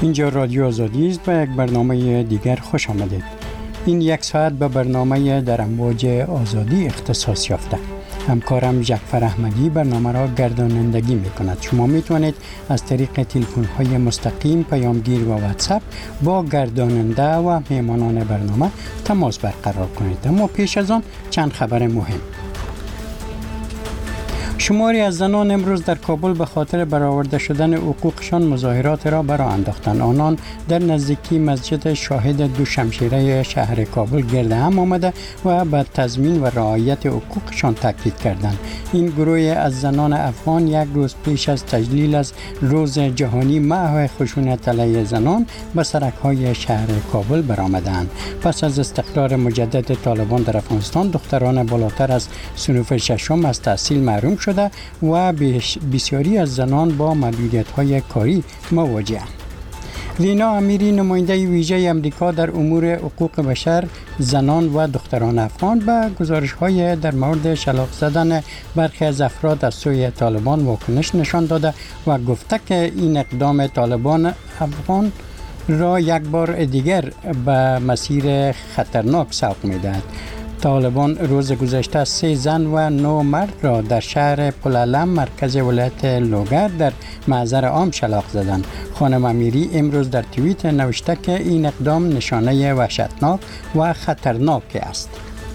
اینجا رادیو آزادی است. به یک برنامه دیگر خوش آمدید. این یک ساعت به برنامه در امواج آزادی اختصاص یافته. همکارم جعفر احمدی برنامه را گردانندگی می کند. شما می توانید از طریق تلفن های مستقیم، پیامگیر و واتساپ با گرداننده و مهمانان برنامه تماس برقرار کنید. اما پیش از آن چند خبر مهم. شماری از زنان امروز در کابل به خاطر برآورده شدن حقوقشان مظاهرات را برآ انداختند. آنان در نزدیکی مسجد شاهد دو شمشیره شهر کابل گرد هم آمده و به تضمین و رعایت حقوقشان تاکید کردند. این گروه از زنان افغان یک روز پیش از تجلیل از روز جهانی محو خشونت علیه زنان به سرک‌های شهر کابل برآمدند. پس از استقرار مجدد طالبان در افغانستان، دختران بالاتر از صنف ششم از تحصیل محروم شده و بسیاری از زنان با محدودیت‌های کاری مواجه‌اند. رینا امیری، نماینده ویژه آمریکا در امور حقوق بشر، زنان و دختران افغان، به گزارش‌های در مورد شلاق زدن برخی از افراد از سوی طالبان واکنش نشان داده و گفته که این اقدام طالبان افغان را یک بار دیگر به مسیر خطرناک سوق می‌دهد. طالبان روز گذشته 3 زن و 9 مرد را در شهر پلالم مرکز ولایت لوگر در محضر عام شلاق زدند. خانم امیری امروز در توییت نوشته که این اقدام نشانه وحشتناک و خطرناک است.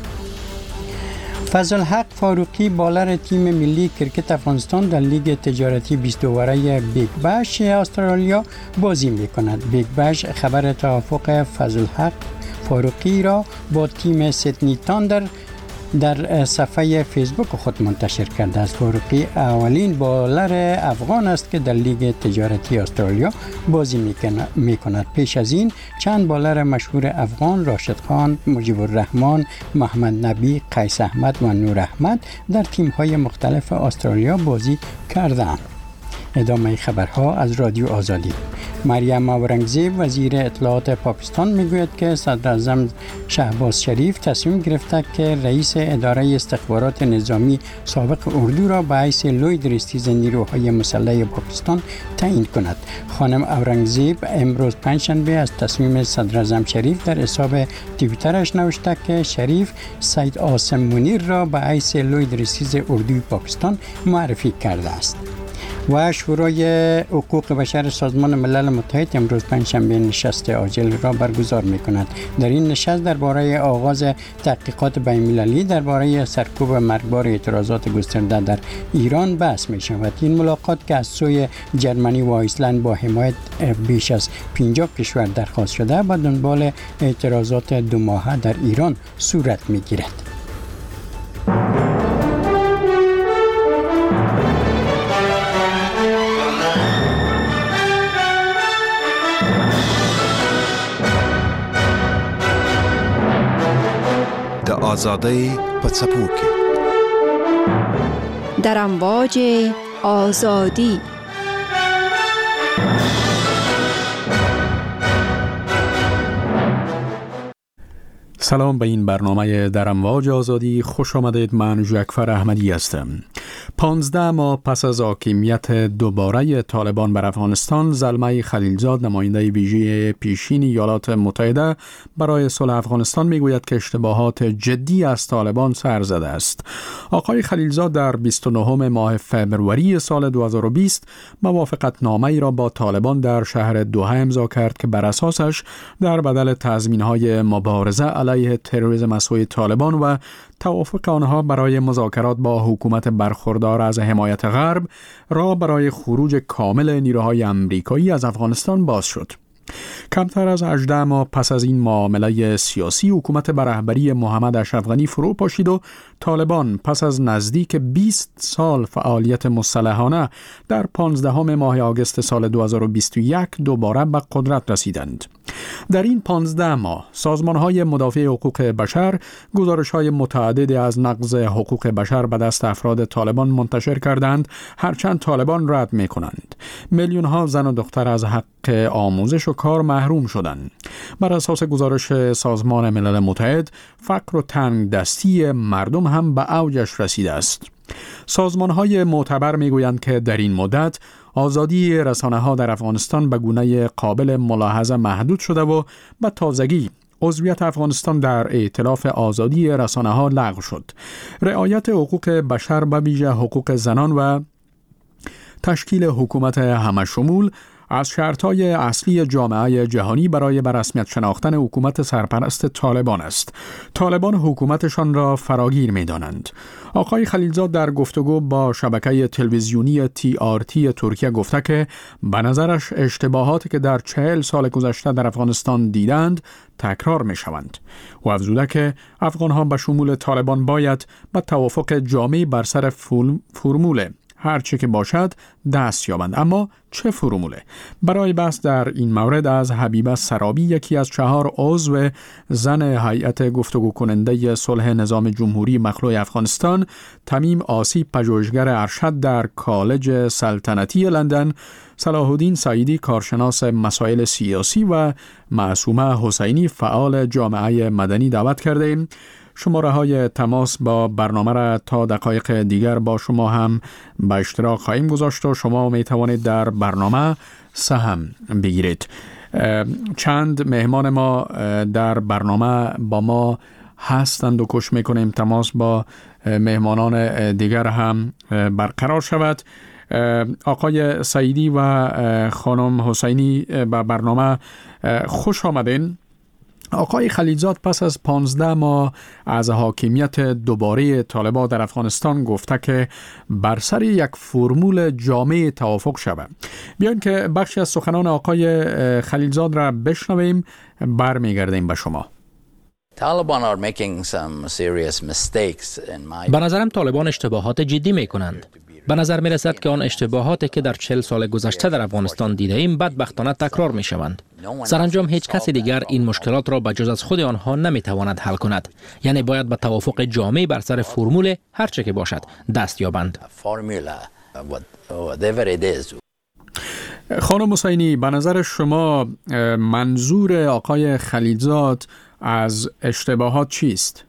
فضلحق فاروقی، بالر تیم ملی کرکت افغانستان، در لیگ تجارتی 20 اوره بیگ بش استرالیا بازی می‌کند. بیگ بش خبر توافق فضلحق فاروقی را با تیم سیدنی تاندر در صفحه فیسبوک خود منتشر کرده است. فاروقی اولین بالر افغان است که در لیگ تجارتی استرالیا بازی می‌کند. پیش از این چند بالر مشهور افغان، راشد خان، مجیب الرحمن، محمد نبی، قیس احمد و نور احمد در تیم‌های مختلف استرالیا بازی کردند. ادامه خبرها از رادیو آزادی. مریم اورنگزیب، وزیر اطلاعات پاکستان، میگوید که صدراعظم شهباز شریف تصمیم گرفته که رئیس اداره استخبارات نظامی سابق اردو را به حیث لوی درستیز نیروهای مسلح پاکستان تعیین کند. خانم اورنگزیب امروز پنجشنبه از تصمیم صدراعظم شریف در حساب توییترش نوشته که شریف سید عاصم منیر را به حیث لوی درستیز اردوی پاکستان معرفی کرده است. و شورای حقوق بشر سازمان ملل متحد امروز پنجشنبه نشست عاجل را برگزار می‌کند. در این نشست درباره آغاز تحقیقات بین‌المللی درباره سرکوب مرگبار اعتراضات گسترده در ایران بحث می‌شود. این ملاقات که از سوی جرمنی و ایسلند با حمایت بیش از 50 کشور درخواست شده، به دنبال اعتراضات 2 ماهه در ایران صورت می‌گیرد. آزادی پڅپو کې در امواج آزادی. سلام به این برنامه در امواج آزادی خوش آمدید. من جعفر احمدی هستم. 15 ماه پس از حاکمیت دوباره طالبان بر افغانستان، زلمه خلیلزاد، نماینده ویژه پیشین ایالات متحده برای صلح افغانستان، میگوید که اشتباهات جدی از طالبان سر زده است. آقای خلیلزاد در 29 ماه فوریه سال 2020 موافقتنامه‌ای را با طالبان در شهر دوحه امضا کرد که بر اساسش در بدل تضمین‌های مبارزه علیه تروریسم از سوی طالبان و توافق آنها برای مذاکرات با حکومت برخوردار از حمایت غرب را برای خروج کامل نیروهای آمریکایی از افغانستان باز شد. کمتر از 18 ماه پس از این معامله سیاسی، حکومت به رهبری محمد اشرف غنی فرو پاشید و طالبان پس از نزدیک 20 سال فعالیت مسلحانه در 15 ماه آگوست سال 2021 دوباره به قدرت رسیدند. در این 15 ماه سازمان‌های مدافع حقوق بشر گزارش‌های متعددی از نقض حقوق بشر به دست افراد طالبان منتشر کردند، هرچند طالبان رد می‌کنند. میلیون‌ها زن و دختر از حق آموزش و کار محروم شدند. بر اساس گزارش سازمان ملل متحد، فقر و تنگ دستی مردم هم به اوجش رسیده است. سازمان‌های معتبر می‌گویند که در این مدت آزادی رسانه‌ها در افغانستان به گونه قابل ملاحظه محدود شده و به تازگی عضویت افغانستان در ائتلاف آزادی رسانه‌ها لغو شد. رعایت حقوق بشر به ویژه حقوق زنان و تشکیل حکومت همه‌شمول از شرط‌های اصلی جامعه جهانی برای به رسمیت شناختن حکومت سرپرست طالبان است. طالبان حکومتشان را فراگیر می‌دانند. آقای خلیلزاد در گفتگو با شبکه تلویزیونی TRT ترکیه گفته که به نظرش اشتباهاتی که در 40 سال گذشته در افغانستان دیدند تکرار می‌شوند. و افزوده که افغان‌ها به شمول طالبان باید به توافق جامع بر سر فرمول هر چه که باشد دست یابند. اما چه فرموله؟ برای بحث در این مورد از حبیبه سرابی، یکی از 4 عضو زن هیئت گفتگو کننده صلح نظام جمهوری مخلوع افغانستان، تمیم آسیب، پژوهشگر ارشد در کالج سلطنتی لندن، صلاح الدین سعیدی کارشناس مسائل سیاسی و معصومه حسینی فعال جامعه مدنی دعوت کردیم. شماره های تماس با برنامه را تا دقایق دیگر با شما هم به اشتراک خواهیم گذاشت و شما می توانید در برنامه سهم بگیرید. چند مهمان ما در برنامه با ما هستند و کوشش میکنیم تماس با مهمانان دیگر هم برقرار شود. آقای سعیدی و خانم حسینی به برنامه خوش آمدین. آقای خلیلزاد پس از 15 ماه از حاکمیت دوباره طالبان در افغانستان گفته که بر سر یک فرمول جامع توافق شود. بیاین که بخشی از سخنان آقای خلیلزاد را بشنویم، برمیگردیم به شما. به نظرم طالبان اشتباهات جدی می کنند. به نظر می رسد که آن اشتباهاتی که در 40 سال گذشته در افغانستان دیده ایم بدبختانه تکرار می شوند. سرانجام هیچ کسی دیگر این مشکلات را به جز از خود آنها نمی تواند حل کند. یعنی باید به توافق جامع بر سر فرمول هر چه که باشد دست یابند. خانم حسینی، به نظر شما منظور آقای خلیلزاد از اشتباهات چیست؟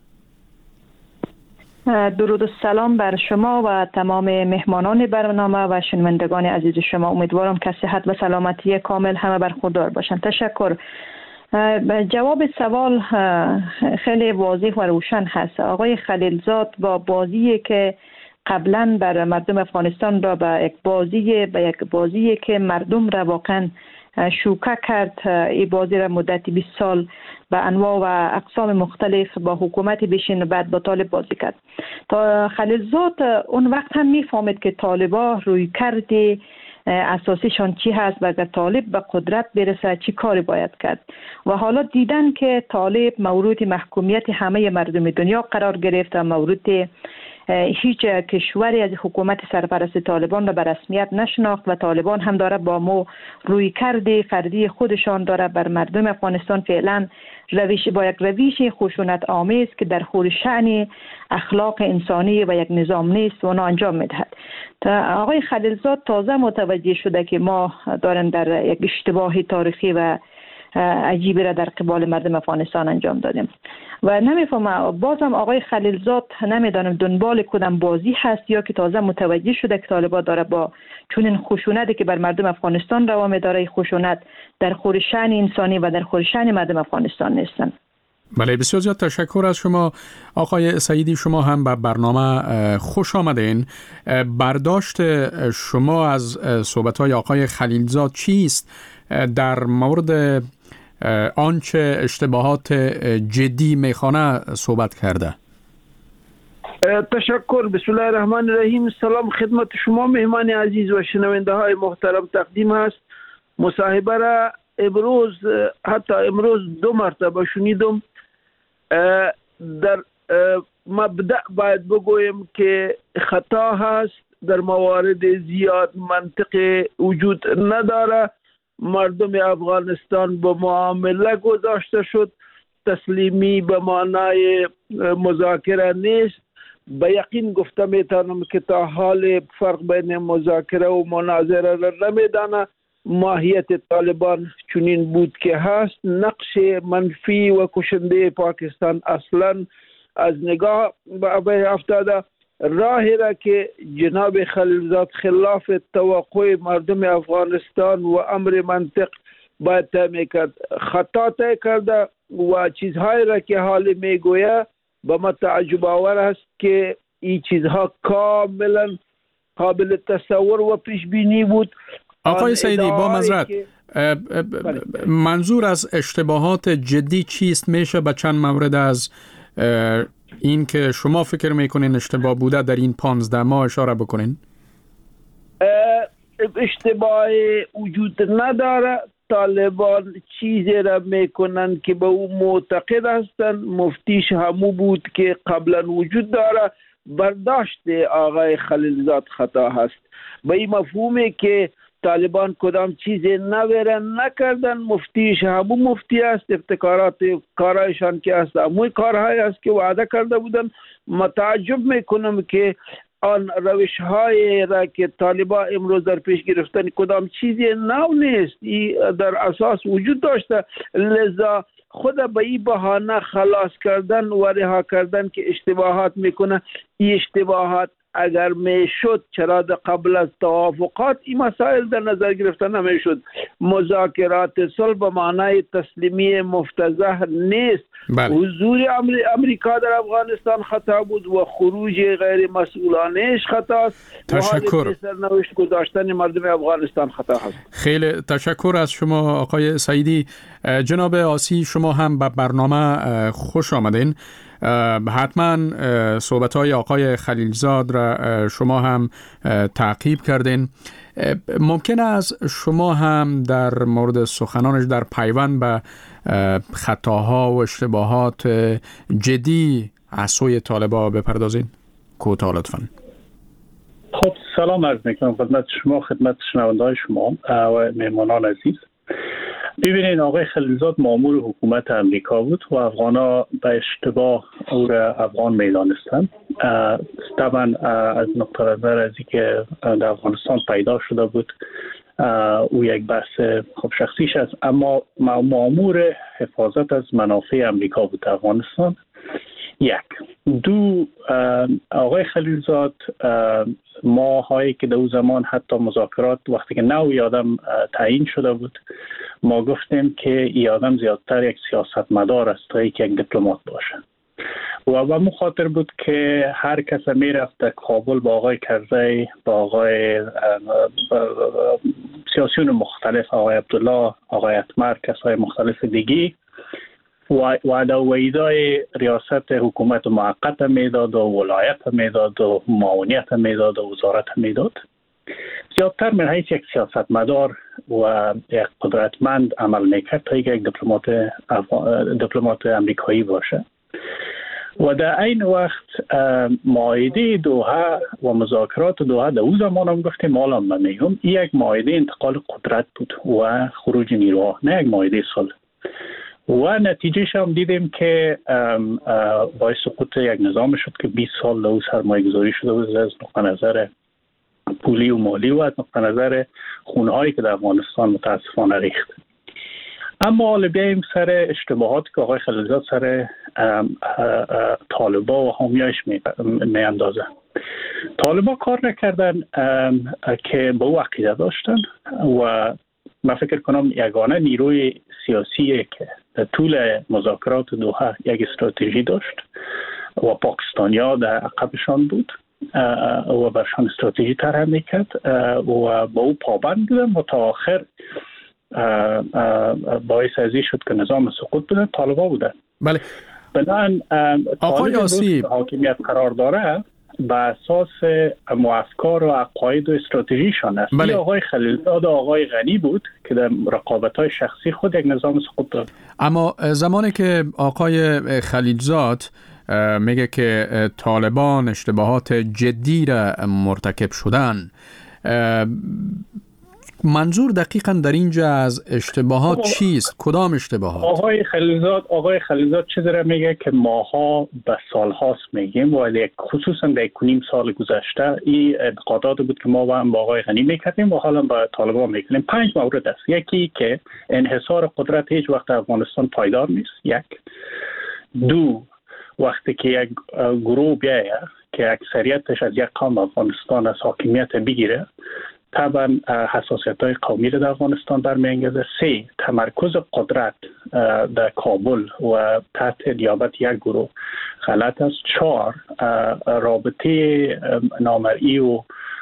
درود و سلام بر شما و تمام مهمانان برنامه و شنوندگان عزیز شما. امیدوارم که صحت و سلامتی کامل همه برخوردار باشند. تشکر. جواب سوال خیلی واضح و روشن هست. آقای خلیلزاد با بازی که قبلا بر مردم افغانستان را به یک بازی که مردم را واقعا شوکه کرد، این بازی را مدت 20 سال به انواع و اقسام مختلف با حکومت بشین و بعد با طالب بازی کرد. تا خلیلزاد اون وقت هم میفهمید که طالبا روی کرده اساسیشان چی هست و اگر طالب به قدرت برسه چی کاری باید کرد. و حالا دیدن که طالب مورد محکومیت همه مردم دنیا قرار گرفت و مورد هیچ کشوری از حکومت سرپرست طالبان را به رسمیت نشناخت و طالبان هم داره با ما روی کرده فردی خودشان داره بر مردم افغانستان فعلا با یک روش خشونت آمیز که در خور شأن اخلاق انسانی و یک نظام نیست و آن انجام میدهد. آقای خلیلزاد تازه متوجه شده که ما دارن در یک اشتباه تاریخی و عجیبی را در قبال مردم افغانستان انجام دادیم و نمیفهمم بازم آقای خلیلزاد نمیدانم دنبال کدام بازی هست یا که تازه متوجه شده که طالبان داره با چون خشونتی که بر مردم افغانستان روا داره، خشونت در خور شأن انسانی و در خور شأن مردم افغانستان نیستن. بله، بسیار زیاد تشکر از شما. آقای سعیدی، شما هم به برنامه خوش آمدین. برداشت شما از صحبت‌های آقای خلیلزاد چیست در مورد آنچه اشتباهات جدی میخوانه صحبت کرده؟ تشکر. بسم الله الرحمن الرحیم. سلام خدمت شما مهمان عزیز و شنونده های محترم تقدیم است. مصاحبه را حتی امروز 2 مرتبه شنیدم. در مبدأ باید بگویم که خطا هست، در موارد زیاد منطق وجود نداره. مردم افغانستان به معامله گذاشته شد. تسلیمی به معنای مذاکره نیست. به یقین گفته میتونم که تا حال فرق بین مذاکره و مناظره را نمیدانه. ماهیت طالبان چنین بود که هست. نقش منفی و کشنده پاکستان اصلا از نگاه به افتاده. راهی را که جناب خلیلزاد خلاف توقع مردم افغانستان و امر منطق باید طی میکرد، خطا طی کرده و چیزهایی را که حال میگوید به من تعجب آور است که این چیزها کاملا قابل تصور و پیش بینی بود. آقای سیدی با معذرت، منظور از اشتباهات جدی چیست؟ میشه به چند مورد از این که شما فکر میکنین اشتباه بوده در این 15 ماه اشاره بکنین؟ اشتباه وجود نداره. طالبان چیزی را میکنن که به او معتقد هستن، مفتیش همو بود که قبلا وجود داره. برداشت آقای خلیلزاد خطا هست به این مفهومی که طالبان کدام چیزی نویرن نکردن. مفتیش همو مفتی است، ابتکارات کارایشان که است هموی کارهای است که وعده کرده بودن. متعجب میکنم که آن روش های را که طالبان امروز در پیش گرفتن کدام چیزی نو نیست، در اساس وجود داشته. لذا خود به این بهانه خلاص کردن و رها کردن که اشتباهات میکنه، این اشتباهات اگر میشد چرا قبل از توافقات این مسائل در نظر گرفته نمیشد؟ مذاکرات صلح به معنای تسلیمی مفتضح نیست. حضور امریکا در افغانستان خطا بود و خروج غیر مسئولانهش خطا است. تشکر. سرنوشت گذاشتن مردم افغانستان خطا است. خیلی تشکر از شما آقای سعیدی. جناب آسی، شما هم به برنامه خوش آمدین. حتما صحبت‌های آقای خلیلزاد را شما هم تعقیب کردین. ممکن است شما هم در مورد سخنانش در پیوند به خطاها و اشتباهات جدی از سوی طالبان بپردازین؟ کوتاه لطفاً. خب سلام عرض میکنم خدمت شما، خدمت شنونده‌های شما و مهمانان عزیز. ببینید آقای خلیلزاد مأمور حکومت امریکا بود و افغانا به اشتباه او را افغان می‌دانستند. طبعا از نقطه نظر از اینکه در افغانستان پیدا شده بود او یک بحث خب شخصیش است، اما مأمور حفاظت از منافع امریکا بود در افغانستان. یک. دو، آقای خلیلزاد ماهایی که در اون زمان حتی مذاکرات وقتی که نوی آدم تعیین شده بود ما گفتیم که این آدم زیادتر یک سیاستمدار است تا یک دیپلمات باشه و به مخاطر بود که هر کس میرفت در کابل با آقای کرزی، با آقای سیاسیون مختلف، آقای عبدالله، آقای اتمر، کسای مختلف دیگی و در وعده‌های ریاست حکومت موقت میداد و ولایت میداد و معاونیت میداد و وزارت میداد. زیادتر من حیث یک سیاستمدار و یک قدرتمند عمل میکرد تا یک دیپلمات امریکایی باشه. و در این وقت معاهده دوحه و مذاکرات دوحه در اون زمان هم گفتیم حالا من میگم یک معاهده انتقال قدرت بود و خروج نیروها، نه یک معاهده صلح. و نتیجهش هم دیدیم که باعث سقوط یک نظام شد که 20 سال در سرمایه گذاری شده بود از نقطه نظر پولی و مالی و از نقطه نظر خونهایی که در افغانستان متاسفانه ریخت. اما حالا بیاییم سر اشتباهات که آقای خلیلزاد سر طالبا و حامیایش می اندازه. طالبا کار نکردن که به او عقیده داشتن و من فکر کنم یگانه نیروی سیاسی که در طول مذاکرات دوحه یک استراتژی داشت و پاکستانیا در عقبشان بود و برشان استراتژی طرح میکرد و با او پابند بودن و تا آخر باعث ازی شد که نظام سقوط بودن طالبا بودن. بله. بنابراین آقای آسی حاکمیت قرار داره به اساس افکار و عقاید و استراتژیشان است. بله. آقای خلیلزاد و آقای غنی بود که در رقابت‌های شخصی خود یک نظام سقوط داد. اما زمانی که آقای خلیلزاد میگه که طالبان اشتباهات جدی را مرتکب شدن، منظور دقیقاً در اینجا از اشتباهات چیست؟ کدام اشتباهات؟ آقای خلیلزاد چیزی را میگه که ماها به سالهاست میگیم و خصوصا در 1.5 سال گذشته این انتقادات بود که ما با آقای غنی میکردیم و حالا با طالبان میکنیم. 5 مورد است. یکی که انحصار قدرت هیچ وقت افغانستان پایدار نیست. یک. دو، وقتی که یک گروه بیایه که اکثریتش از یک قوم افغانستان از حاکمیت بگیره، طبعا حساسیت‌های قومی را در افغانستان برمی‌انگیزه. 3 تمرکز قدرت در کابل و تحت نیابت یک گروه غلط است. 4 رابطه نامرئی و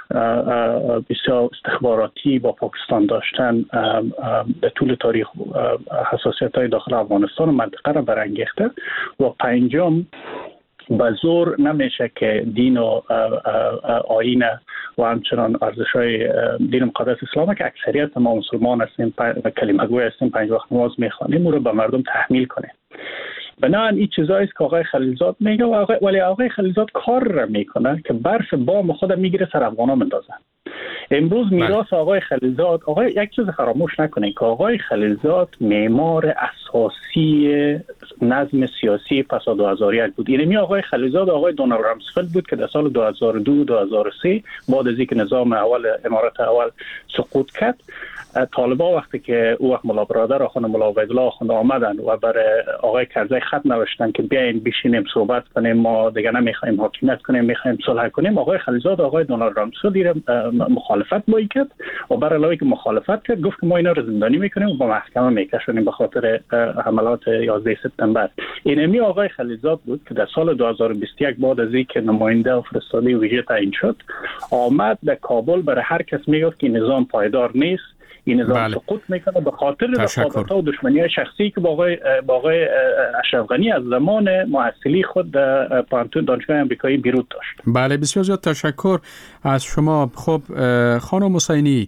بسیار استخباراتی با پاکستان داشتن در طول تاریخ حساسیت‌های داخل افغانستان و منطقه را برانگیخته. و 5 به زور نمیشه که دین و آیین و همچنان ارزش‌های دین مقدس اسلام که اکثریت ما مسلمان هستیم و کلمه گوی هستیم، 5 وقت نماز میخوانیم، او رو به مردم تحمیل کنیم. بنابراین این چیزایی است که آقای خلیلزاد میگه، ولی آقای خلیلزاد کار را میکنه که برف بام خود میگیره سر افغانا مندازه. امروز میراث آقای خلیلزاد، یک چیز فراموش نکنید که آقای خلیلزاد معمار اساسی نظم سیاسی پس از 2001 بود. اینمی آقای خلیلزاد آقای دونالد رامسفلد بود که در سال 2002 2003 بعد از اینکه نظام اول امارت اول سقوط کرد، طالبان وقتی که او وقت ملا برادر آخوند ملا عبیدالله آخوند آمدن و برای آقای کرزی خط نوشتن که بیاین بشینیم صحبت کنیم، ما دیگه نمیخوایم حاکمیت کنیم، میخوایم صلح کنیم، آقای خلیلزاد آقای دونالد رامسفلد مخالفت با کرد و برای علاوه که مخالفت کرد گفت که ما اینا رو زندانی میکنیم و با محکمه میکشونیم به خاطر حملات 11 سپتامبر. اینمی آقای خلیلزاد بود که در سال 2021 بعد از اینکه نماینده و فرستاده ویژه تعیین شد آمد در کابل برای هر کس میگفت که نظام پایدار نیست، این نظام سقوط میکنه به خاطر رقابت‌ها و دشمنی‌های شخصی که با آقای اشرف غنی از زمان محصلی خود در پانتون دانشگاه آمریکایی بیروت داشت. بله، بسیار زیاد تشکر از شما. خب خانم حسینی،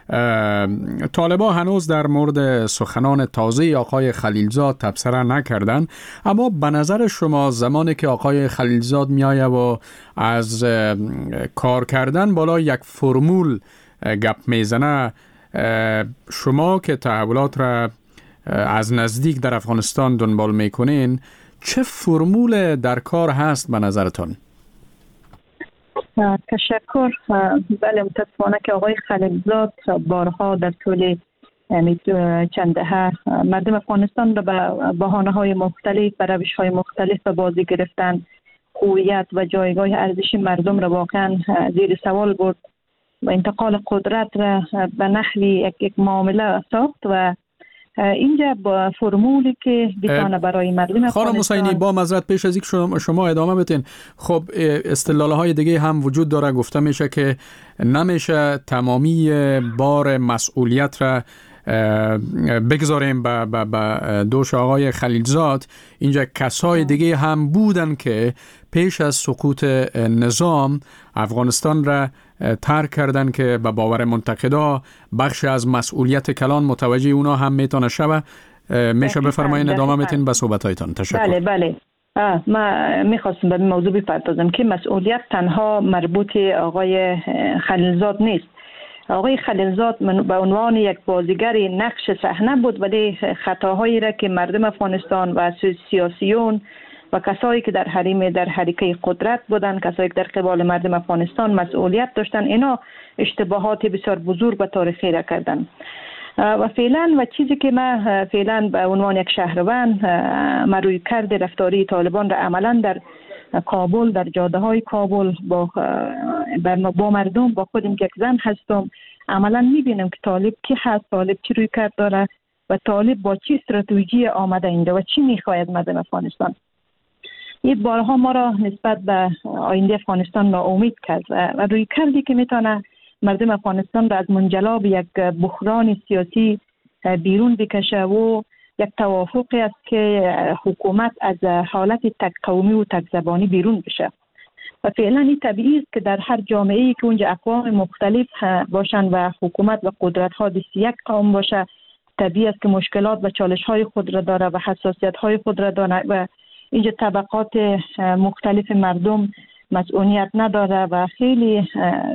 طالبان هنوز در مورد سخنان تازه آقای خلیلزاد تبصره نکردن، اما به نظر شما زمانی که آقای خلیلزاد میآید و از کار کردن بالا یک فرمول گپ میزنه، شما که تحولات را از نزدیک در افغانستان دنبال میکنین، چه فرمول در کار هست به نظرتان؟ تشکر. بله، متاسفانه که آقای خلیلزاد بارها در طول چند دهه مردم افغانستان را به بهانه‌های مختلف و روش‌های مختلف به بازی گرفتن، هویت و جایگاه ارزشی مردم را واقعا زیر سوال برد و انتقال قدرت را به نحوی یک معامله ساخت و اینجا با فرمولی که بتونه برای مردم خانم حسینی، با معذرت پیش از اینکه شما ادامه بدین، خب استدلال‌های دیگه هم وجود داره. گفته میشه که نمیشه تمامی بار مسئولیت را بگذاریم به دوش آقای خلیلزاد. اینجا کسای دیگه هم بودن که پیش از سقوط نظام افغانستان را ترک کردن که به باور منتقدا بخش از مسئولیت کلان متوجه اونا هم میتونه شوه. میشه بفرمایید ادامه بدین به صحبتایتان. تشکر. بله. ما میخواستم به موضوع بپردازم که مسئولیت تنها مربوط آقای خلیلزاد نیست. آقای خلیلزاد به عنوان یک بازیگر نقش صحنه بود، ولی خطاهایی را که مردم افغانستان و سیاسیون و کسایی که در حریقه قدرت بودن، کسایی که در قبال مردم افغانستان مسئولیت داشتن، اینا اشتباهات بسیار بزرگ به تاریخی را کردن و فعلا و چیزی که ما فعلا به عنوان یک شهروند روی کرد رفتاری طالبان را عملا در کابل، در جاده های کابل با مردم، با خودم که یک زن هستم، عملا میبینم که طالب کی هست، طالب چی روی کرد داره و طالب با چی استراتژی آمده اینجا و چی میخواید مردم افغانستان. این بارها ما را نسبت به آینده افغانستان ناامید کرد و روی کردی که میتونه مردم افغانستان را از منجلاب یک بحران سیاسی بیرون بکشه و یک توافقی است که حکومت از حالت تک قومی و تک زبانی بیرون بشه و فعلا این طبیعی است که در هر جامعه‌ای که اونجا اقوام مختلف باشند و حکومت و قدرت‌ها دست یک قوم باشه، طبیعی است که مشکلات و چالش‌های خود را داره و حساسیت‌های خود را داره و اینجا طبقات مختلف مردم مسئولیت نداره و خیلی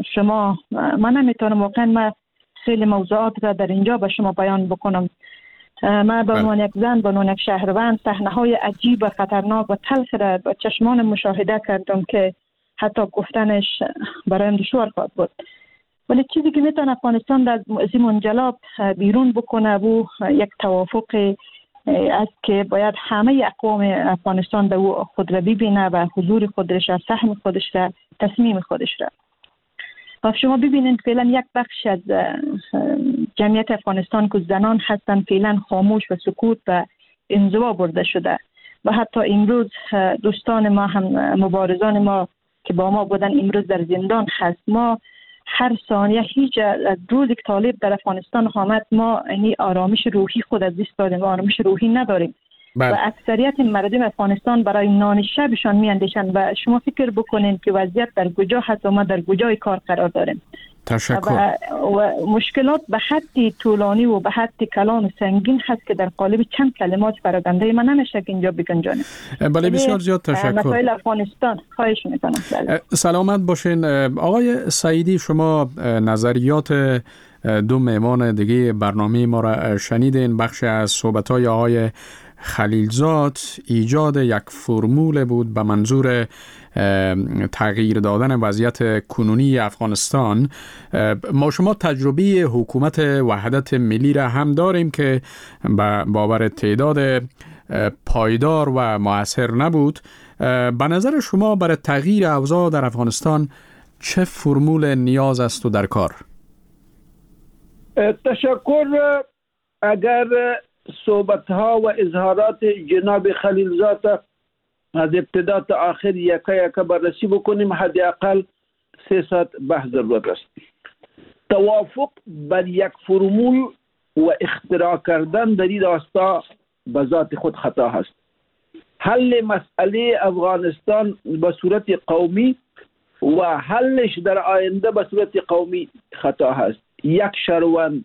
من نمیتونم واقعا خیلی موضوعات را در اینجا به شما بیان بکنم. من به عنوان یک زن، به عنوان یک شهروند، صحنه‌های عجیب و خطرناک و تلخ را با چشمان مشاهده کردم که حتی گفتنش برایم دشوار خواهد بود. ولی چیزی که میتونه افغانستان را از این منجلاب بیرون بکنه و یک توافق است که باید همه اقوام افغانستان به خود را ببینه و حضور خودش را، سهم خودش را، تصمیم خودش را. و شما ببینید فعلا یک بخش از جمعیت افغانستان که زنان هستند فعلا خاموش و سکوت و انزوا برده شده و حتی امروز دوستان ما هم مبارزان ما که با ما بودن امروز در زندان هست. ما هر ثانیه هیچ روز که طالب در افغانستان آمد ما یعنی آرامش روحی خود از دست دادیم، آرامش روحی نداریم. و اکثریت مردم افغانستان برای نان شبشان میاندیشند و شما فکر بکنین که وضعیت در کجا هست و ما در کجای کار قرار داریم. تشکر. و مشکلات به حد طولانی و به حد کلان و سنگین هست که در قالب چند کلمات پراکنده من نمیشه که اینجا بگنجانم. بله بسیار زیاد تشکر. مسائل افغانستان خواهش میکنم. سلامت باشین. آقای سعیدی، شما نظریات دو مهمان دیگه برنامه ما را شنیدین. بخش از صحبت‌های آقای خلیلزاد ایجاد یک فرمول بود به منظور تغییر دادن وضعیت کنونی افغانستان. ما شما تجربه حکومت وحدت ملی را هم داریم که باور تعداد پایدار و مؤثر نبود. به نظر شما برای تغییر اوضاع در افغانستان چه فرمول نیاز است و در کار؟ تشکر. اگر صحبت‌ها و اظهارات جناب خلیلزاد از ابتدا تا آخر یکا بررسی بکنیم، حداقل 3 ساعت بحث ضرورت است. توافق بر یک فرمول و اختراع کردن در این راستا به ذات خود خطا هست. حل مسئله افغانستان به صورت قومی و حلش در آینده به صورت قومی خطا هست. یک شهروند،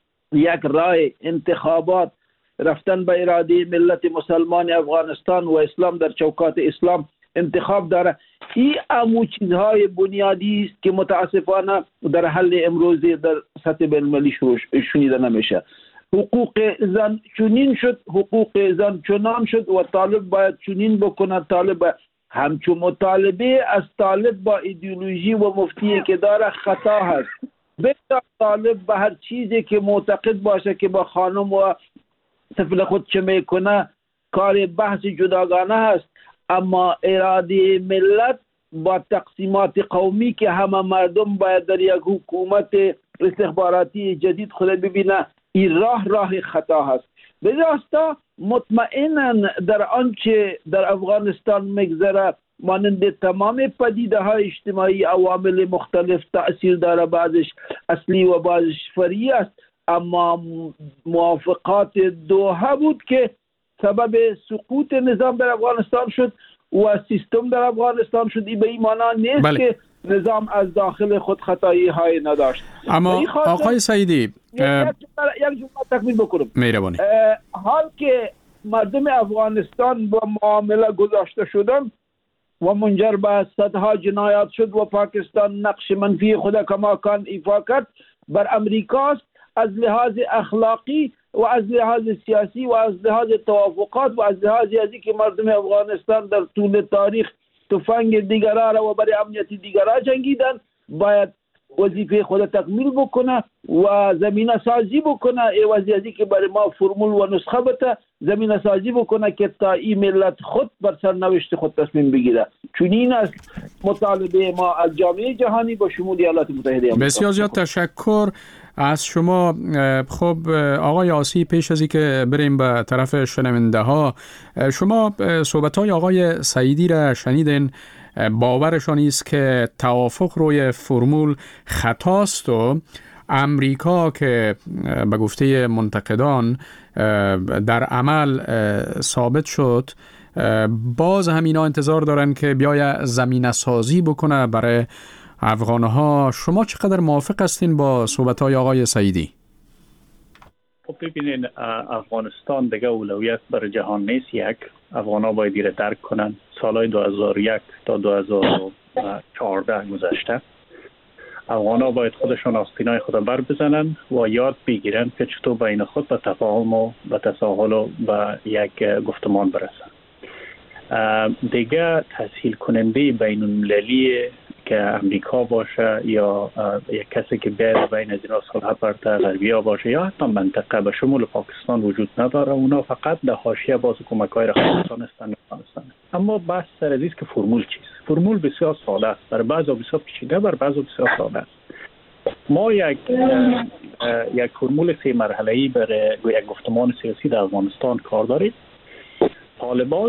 یک رای، انتخابات، رفتن به اراده ملت مسلمان افغانستان و اسلام در چوکات اسلام انتخاب داره. این امو چیزهای بنیادی است که متاسفانه در حل امروزی در سطح بین‌المللی شنیده نمیشه. حقوق زن چنین شد، حقوق زن چنان شد و طالب باید چنین بکنه. طالب همچون مطالبه از طالب با ایدئولوژی و مفتی که داره خطا هست. بسیار طالب به هر چیزی که معتقد باشه که با خانم و طفل خود چه میکنه کار بحث جداگانه هست، اما اراده ملت با تقسیمات قومی که همه مردم باید در یک حکومت استخباراتی جدید خود ببینه، این راه خطا هست. به راستا مطمئنا در آنچه در افغانستان میگذره مانند تمام پدیده های اجتماعی عوامل مختلف تأثیر داره، بعضش اصلی و بعضش فرعی است، اما موافقات دوحه بود که سبب سقوط نظام در افغانستان شد و سیستم در افغانستان شد. این به این معنا نیست که نظام از داخل خود خطایی های نداشت. اما آقای سعیدی یک جمله تکمیل بکنم. مهربانی. حال که مردم افغانستان با معامله گذاشته شدن و منجر به صدها جنایات شد و پاکستان نقش منفی خود کماکان ایفا کرد، بر امریکاست از لحاظ اخلاقی و از لحاظ سیاسی و از لحاظ توافقات و از لحاظ ازی که مردم افغانستان در طول تاریخ تفنگ دیگرها را و برای امنیت دیگرها جنگیدن، باید وظیفه خود تکمیل بکنه و زمینه سازی بکنه. ایوازی ازی که برای ما فرمول و نسخه بده، زمینه سازی بکنه که تا این ملت خود بر سرنوشت خود تصمیم بگیره. چون این است مطالبه ما از جامعه جهانی با شمول ایالات متحده آمریکا. بسیار زیاد تشکر از شما. خب آقای آسی، پیش از اینکه بریم به طرف شنونده ها، شما صحبت های آقای سعیدی را شنیدین. باورشان است که توافق روی فرمول خطاست و امریکا که به گفته منتقدان در عمل ثابت شد، باز همینا انتظار دارن که بیاید زمینه سازی بکنه برای افغانها. شما چقدر موافق هستین با صحبت‌های آقای سعیدی؟ خب ببینین، افغانستان دیگه اولویت بر جهان نیست. یک افغان‌ها باید دیره درک کنن. سالهای 2001 تا 2014 گذشته، افغان‌ها باید خودشون آستینای خود بر بزنن و یاد بگیرن که چطور بین خود به تفاهم و به تساهل و به یک گفتمان برسن. دیگه تسهیل کننده بین المللی که که امریکا باشه یا یک کسی که بیاد بین از اینا صلح پرت غربی باشه یا حتی منطقه به شمول پاکستان وجود نداره. اونا فقط در حاشیه باز کمک‌های افغانستان هستند. اما بحث سر از است که فرمول چیست. فرمول بسیار ساده است، برای بعضا بسیار پیچیده، برای بعضا بسیار ساده است. ما یک فرمول 3 مرحله‌ای برای یک گفتمان سیاسی در افغانستان کار داریم. طالبان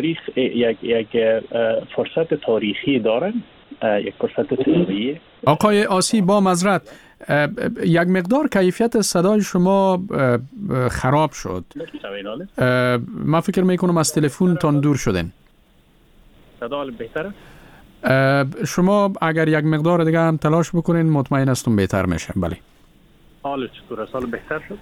یک فرصت تاریخی دارن، یک فرصت تاریخی. آقای آسی با معذرت، یک مقدار کیفیت صدای شما خراب شد. من فکر میکنم از تلفن تان دور شدن. صدا بهتره؟ شما اگر یک مقدار دیگه هم تلاش بکنین مطمئن هستم بهتر میشه. بله. حال چطوره؟ حال بهتر شد؟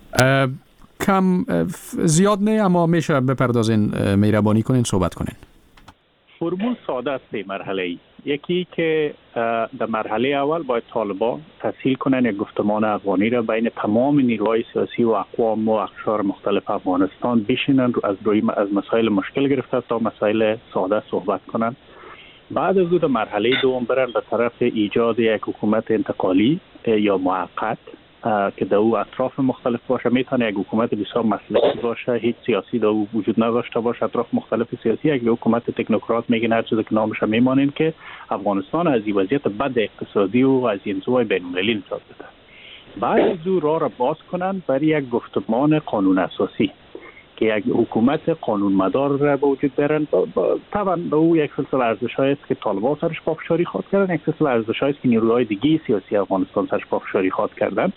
کم زیاد نه، اما میشه بپردازین، مهربانی کنین صحبت کنین. فرمول ساده است 3 مرحله‌ای. یکی که در مرحله اول باید طالبان تسهیل کنن یک گفتمان افغانی را بین تمام نیروهای سیاسی و اقوام و اقشار مختلف افغانستان بشینن، از مسائل مشکل گرفته تا مسائل ساده صحبت کنن. بعد از در مرحله دوم برن به طرف ایجاد یک حکومت انتقالی یا موقت که در او اطراف مختلف باشه. میتونه یک حکومت بسیار مسلکی باشه، هیچ سیاسی در او وجود نداشته باشه، اطراف مختلف سیاسی، یک حکومت تکنوکرات میگن، هر چیزی که نامش میمانیم که افغانستان از این وضعیت بد اقتصادی و از این زوای بین‌المللی نجات بده. بعد از او راه را باز کنن برای یک گفتمان قانون اساسی که یک حکومت قانون مدار را به وجود بیارن. طبعا به او یک سلسله ارزش‌هایی است که طالبان سرش پافشاری خواهد کردن، یک سلسله ارزش‌هایی است که نیروهای دیگه سیاسی افغانستان سرش پافشاری خواهد کردن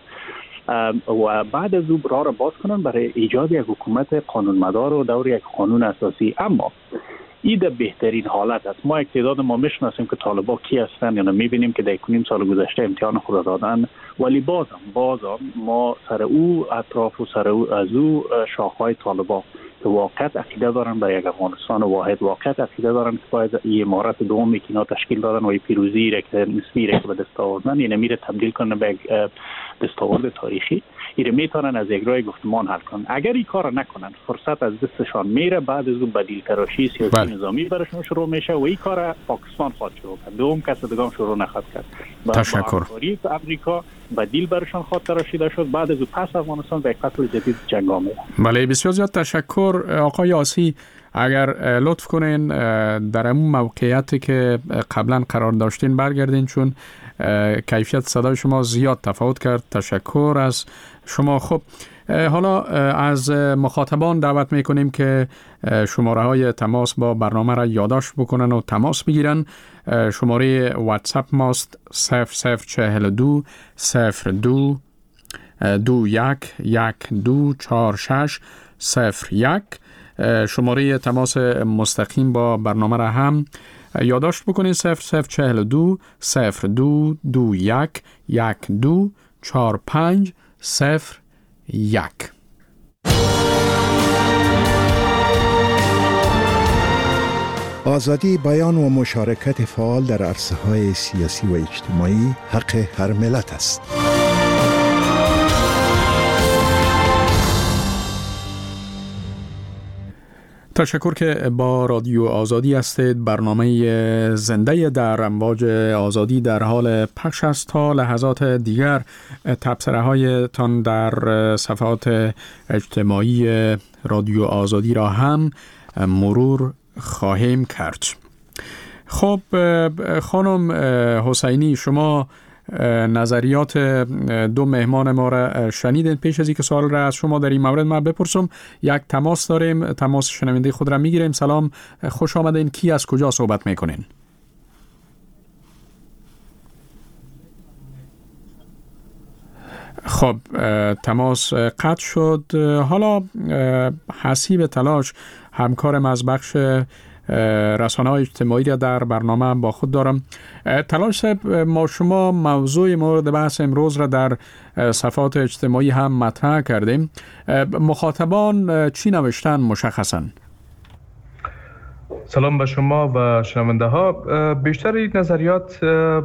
و بعد از او راه را باز کنن برای ایجاد یک حکومت قانون مدار و دور یک قانون اساسی. اما این در بهترین حالت است. ما یک تعداد ما میشناسیم که طالبان کی هستند یا میبینیم که در 1.5 سال گذشته امتحان خود دادن، ولی بازم ما سر او اطراف و سر او از او شاخهای طالبان که واقعا عقیده دارن برای یک افغانستان واحد، واقعا عقیده دارن که باید این امارت دومی که اینا تشکیل دادن و این پیروزی را که نسبی را که به دست آوردن این میره تبدیل کنن به یک دستاورد تاریخی، این میتونن از یک راه گفتمان حل کنن. اگر این کار نکنن فرصت از دستشان میره، بعد از اون بدیل تراشی سیاسی نظامی براشون شروع میشه و این کار پاکستان خواهد شروع کرد، دوم کس دیگه شروع نخواهد کرد. تشکر. امریکا بدیل براشون خواهد تراشیده شد، بعد از اون پس افغانستان به یک فصل جدید جنگ آمد. بله، بسیار زیاد تشکر آقای آسی. اگر لطف کنین در اون موقعیتی که قبلا قرار داشتین برگردین، چون کیفیت صدای شما زیاد تفاوت کرد. تشکر از شما. خب حالا از مخاطبان دعوت میکنیم که شماره های تماس با برنامه را یادداشت بکنن و تماس بگیرن. شماره واتساپ ماست 0042 02 21 1246 01. شماره تماس مستقیم با برنامه را هم یادداشت بکنید 0042 02 21 1245 01. آزادی بیان و مشارکت فعال در عرصه‌های سیاسی و اجتماعی حق هر ملت است. تشکر که با رادیو آزادی هستید. برنامه زنده در امواج آزادی در حال پخش است. تا لحظات دیگر تبصره های تان در صفحات اجتماعی رادیو آزادی را هم مرور خواهیم کرد. خب خانم حسینی، شما نظریات دو مهمان ما را شنیدین. پیش از اینکه سوال را از شما در این مورد ما بپرسم، یک تماس داریم. تماس شنونده خود را میگیریم. سلام، خوش آمدین. کی از کجا صحبت میکنین؟ خب تماس قطع شد. حالا حسیب تلاش همکارم از بخش رسانه‌های اجتماعی را در برنامه با خود دارم. تلاش صاحب، ما شما موضوع مورد بحث امروز را در صفحات اجتماعی هم مطرح کردیم. مخاطبان چی نوشتن مشخصاً؟ سلام به شما و شنونده ها. بیشتر این نظریات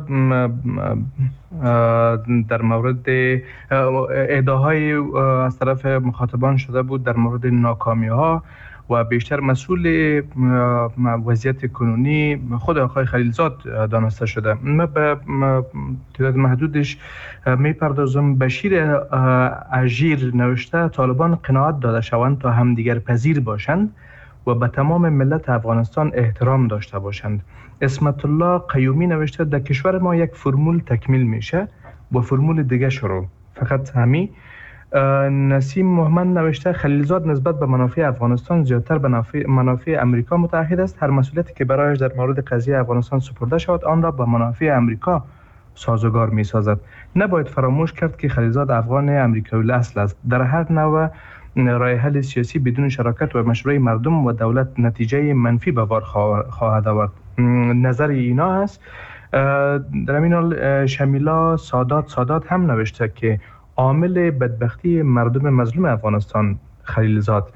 در مورد ادعاهای از طرف مخاطبان شده بود در مورد ناکامی ها و بیشتر مسئول وضعیت کنونی خود آقای خلیلزاد دانسته شده. من به تعداد محدودش میپردازم. بشیر اژیر نوشته طالبان قناعت داده شوند تا همدیگر پذیر باشند و به تمام ملت افغانستان احترام داشته باشند. اسمت الله قیومی نوشته در کشور ما یک فرمول تکمیل میشه و فرمول دیگه شروع. فقط همین. نسیم محمد نوشته خلیلزاد نسبت به منافع افغانستان زیادتر به منافع امریکا متعهد است. هر مسئولیتی که برایش در مورد قضیه افغانستان سپرده شود آن را به منافع امریکا سازگار می سازد. نباید فراموش کرد که خلیلزاد افغان امریکایی اصل است. در هر نوع راه حل سیاسی بدون شراکت و مشورت مردم و دولت نتیجه منفی به بار خواهد آورد. نظر اینا است. در همین حال شمیلا سادات هم نوشته که عامل بدبختی مردم مظلوم افغانستان خلیلزاد.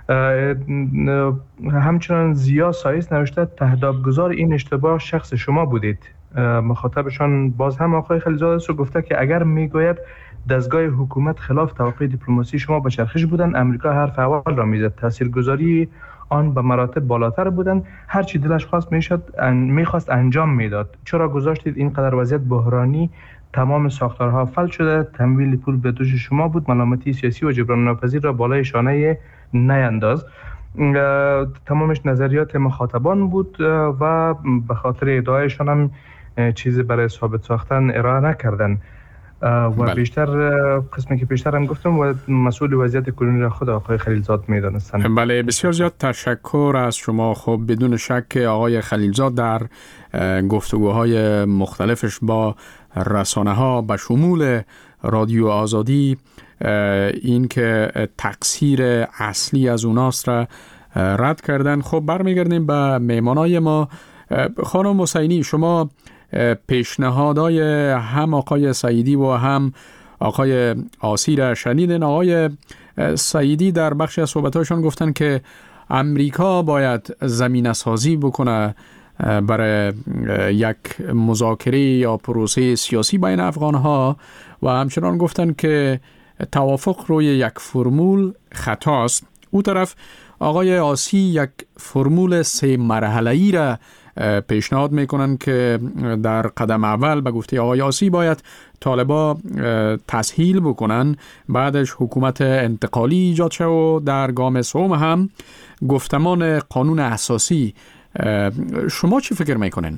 همچنان زیا سایس نوشته تهدابگزار این اشتباه شخص شما بودید. مخاطبشان باز هم آقای خلیلزاد است و گفته که اگر میگوید دستگاه حکومت خلاف توقع دیپلماسی شما به چرخش بودن، امریکا حرف اول را میزد. تاثیرگذاری آن به مراتب بالاتر بودن. هر چی دلش خواست میخواست انجام میداد. چرا گذاشتید اینقدر وضعیت بحرانی؟ تمام ساختارها فلج شده. تمویل پول به دوش شما بود. ملامتی سیاسی و جبران ناپذیر را بالای شانه نینداز. تمامش نظریات مخاطبان بود و به خاطر ادعایشان هم چیزی برای ثابت ساختن ارائه نکردن. و بیشتر قسمی که بیشتر هم گفتم و مسئول وضعیت کنونی را خود آقای خلیلزاد میدانستند. بله، بسیار زیاد تشکر از شما. خب بدون شک آقای خلیلزاد در گفتگوهای مختلفش با رسانه ها به شمول رادیو آزادی این که تقصیر اصلی از اوناست را رد کردن. خب برمیگردیم به میمانای ما. خانم حسینی، شما پیشنهادهای هم آقای سعیدی و هم آقای آسی را شنیدن. آقای سعیدی در بخشی از صحبتاشون گفتن که امریکا باید زمینه سازی بکنه برای یک مذاکره یا پروسه سیاسی بین افغانها و همچنان گفتن که توافق روی یک فرمول خطاست. او طرف آقای آسی یک فرمول 3 مرحله‌ای را پیشنهاد میکنن که در قدم اول به گفته آقای آسی باید طالبا تسهیل بکنن، بعدش حکومت انتقالی ایجاد شد و در گام سوم هم گفتمان قانون اساسی. شما چی فکر میکنین؟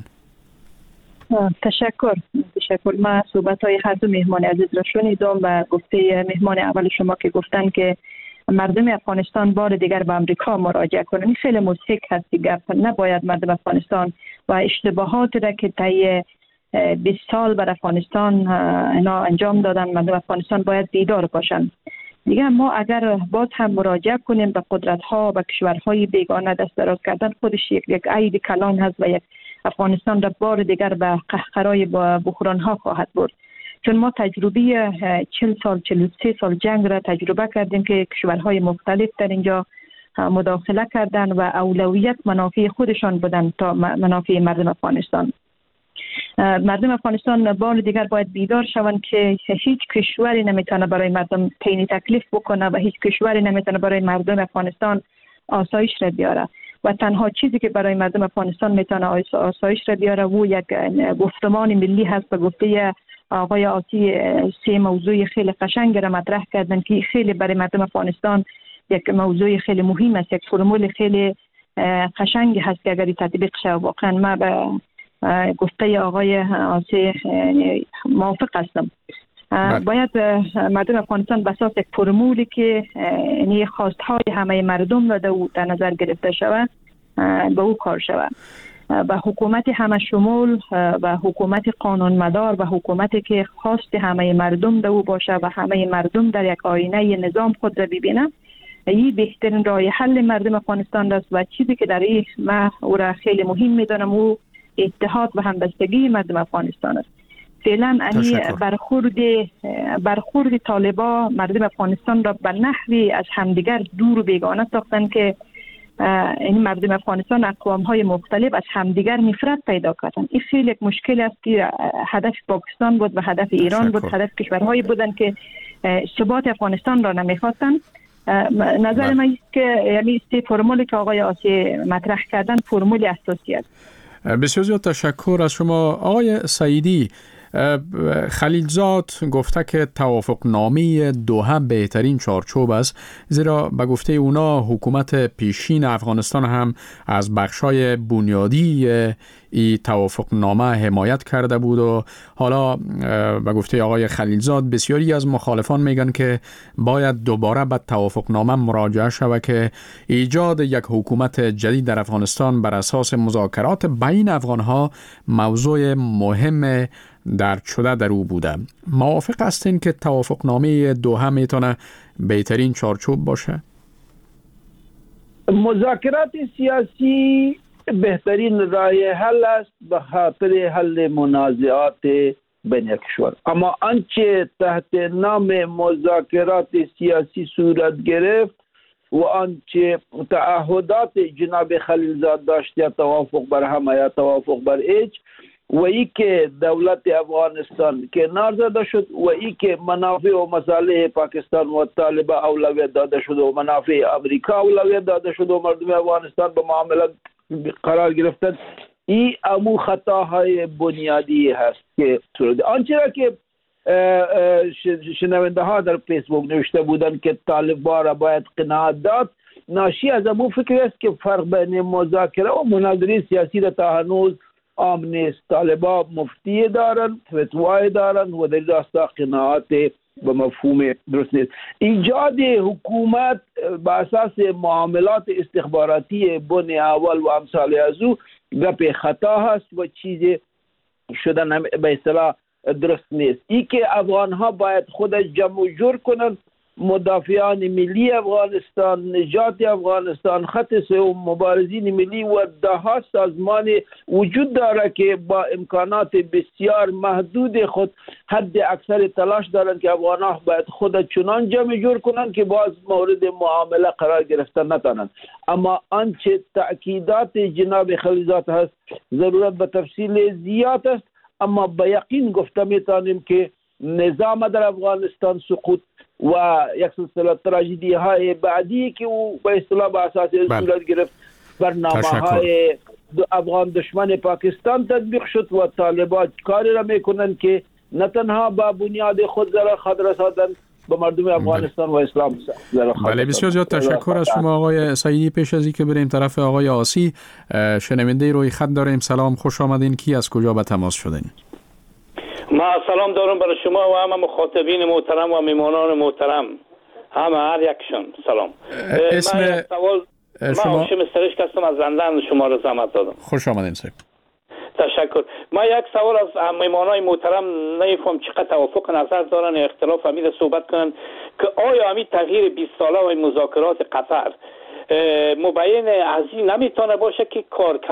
تشکر. من صحبت‌های هر دو مهمان عزیز را شنیدم و گفته مهمان اول شما که گفتن که مردم افغانستان بار دیگر به امریکا مراجعه کنند. این خیلی مضحک هست گپ. نباید مردم افغانستان و اشتباهاتی را که طی 20 سال بر افغانستان اینا انجام دادن، مردم افغانستان باید بیدار باشند. دیگه ما اگر باز هم مراجعه کنیم به قدرت‌ها و کشورهای بیگانه دست دراز کردن خودش یک عید کلان هست و یک افغانستان را بار دیگر به قهقرای بحران‌ها خواهد برد. چون ما تجربه 40 سال 43 سال جنگ را تجربه کردیم که کشورهای مختلف در اینجا مداخله کردن و اولویت منافع خودشان بودن تا منافع مردم افغانستان. مردم افغانستان بار دیگر باید بیدار شوند که هیچ کشوری نمیتونه برای مردم تعیین تکلیف بکنه و هیچ کشوری نمیتونه برای مردم افغانستان آسایش را بیاره و تنها چیزی که برای مردم افغانستان میتونه آسایش را بیاره و یک گفتمان ملی هست. به گفته آقای آسی 3 موضوع خیلی قشنگ را مطرح کردن که خیلی برای مردم افغانستان یک موضوع خیلی مهم است، یک فرمول خیلی قشنگ هست که اگر تطبیق شه. واقعا ما به گفته آقای آسی موافق هستم. باید مردم افغانستان به اساس یک فرمولی که یعنی خواستهای همه مردم را در نظر گرفته شود به او کار شود و حکومت همه شمول و حکومت قانون مدار و حکومتی که خواست همه مردم در او باشه و همه مردم در یک آینه نظام خود را ببینه. این بهترین راه حل مردم افغانستان است و چیزی که در این من او را خیلی مهم میدانم او اتحاد و همبستگی مردم افغانستان است. فعلا برخورد طالبا مردم افغانستان را به نحوی از همدیگر دور و بیگانه ساختن که این مردم افغانستان اقوام‌های مختلف از همدیگر نفرت پیدا کردن. این خیلی یک مشکل است که هدف پاکستان بود و هدف ایران بود، هدف کشورهایی بودن که ثبات افغانستان را نمیخواستن نظر من است که یعنی فرمولی که آقای آسی مطرح کردن فرمول اساسی است. بسیار زیاد تشکر از شما. آقای سعیدی، خلیلزاد گفته که توافقنامه دوحه بهترین چارچوب است، زیرا به گفته اونا حکومت پیشین افغانستان هم از بخشای بنیادی این توافقنامه حمایت کرده بود و حالا به گفته آقای خلیلزاد بسیاری از مخالفان میگن که باید دوباره به توافقنامه مراجعه شود که ایجاد یک حکومت جدید در افغانستان بر اساس مذاکرات بین افغانها موضوع مهم درد شده در او بوده. موافق هستین که توافقنامه دوحه میتونه بهترین چارچوب باشه؟ مذاکرات سیاسی بهترین راه حل است به خاطر حل منازعات بین کشور، اما آنچه تحت نام مذاکرات سیاسی صورت گرفت و آنچه تعهدات جناب خلیلزاد داشت یا توافق بر هم یا توافق بر ایج و ای که دولت افغانستان کنار زده شد و ای که منافع و مصالح پاکستان و طالبان اولویت داده شد و منافع امریکا اولویت داده شد و مردم افغانستان به معاملات قرار گرفتن، این امو خطاهای بنیادی هست که آنچه را که شنونده ها در فیسبوک نوشته بودند که طالبان را باید قناعت داد، ناشی از امو فکر است که فرق بین مذاکره و مناظره سیاسی را تا هنوز عام نیست. طالبان مفتی دارن، فتوای دارن و در راستا قناعت به مفهوم درست نیست. ایجاد حکومت با اساس معاملات استخباراتی بن اول و امثال از او گپ خطا هست و چیز شدن به اصطلاح درست نیست. ای که افغان ها باید خودش جمع و جور کنن، مدافعان ملی افغانستان، نجات افغانستان، خط سوم مبارزین ملی و ده سازمان وجود داره که با امکانات بسیار محدود خود حد اکثر تلاش دارند که افغان‌ها باید خود چنان جمع جور کنند که باز مورد معامله قرار گرفتن نتانند. اما آنچه تأکیدات جناب خلیلزاد هست ضرورت به تفصیل زیاد است، اما به یقین گفته میتونیم که نظام در افغانستان سقوط و یک سلسله تراژدی های بعدی که او به اصطلاح به اساس صورت گرفت برنامه های افغان دشمن پاکستان تطبیق شد و طالبان کاری را میکنند که نه تنها با بنیاد خود ضرر خود رساندن به مردم افغانستان و اسلام. بله، بسیار زیاد تشکر از شما آقای سعیدی. پیش از اینکه بریم طرف آقای آسی، شنونده روی خط داریم. سلام، خوش آمدین. کی از کجا به تماس شدین؟ ما سلام دارم برای شما و همه مخاطبین محترم و میمانان محترم، همه هر یکشون سلام. اسم ما هاشم سرشک هستم از لندن، شما رو زحمت دادم. خوش آمدین سر. تشکر. ما یک سوال از میمانای محترم نمیفهم چقدر توافق نظر دارن یا اختلاف امید صحبت کنن که آیا همین تغییر 20 ساله و مذاکرات قطر مبین از این نمیتونه باشه که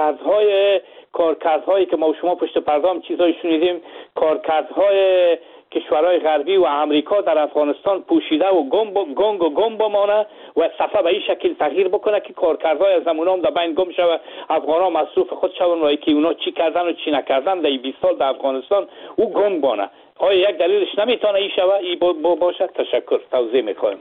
کارکردهایی که ما و شما پشت پرده هم چیزایی شنیدیم، کارکردهای کشورهای غربی و امریکا در افغانستان پوشیده و گم بمانه و صفحه به این شکل تغییر بکنه که کارکردهای از همون هم در بین گم شوه، افغان ها مصروف خود شون و که اونا چی کردن و چی نکردن در 20 سال در افغانستان او گم بانه. آیا یک دلیلش نمیتونه این شوه ای باشه؟ تشکر. توضیح میخوایم.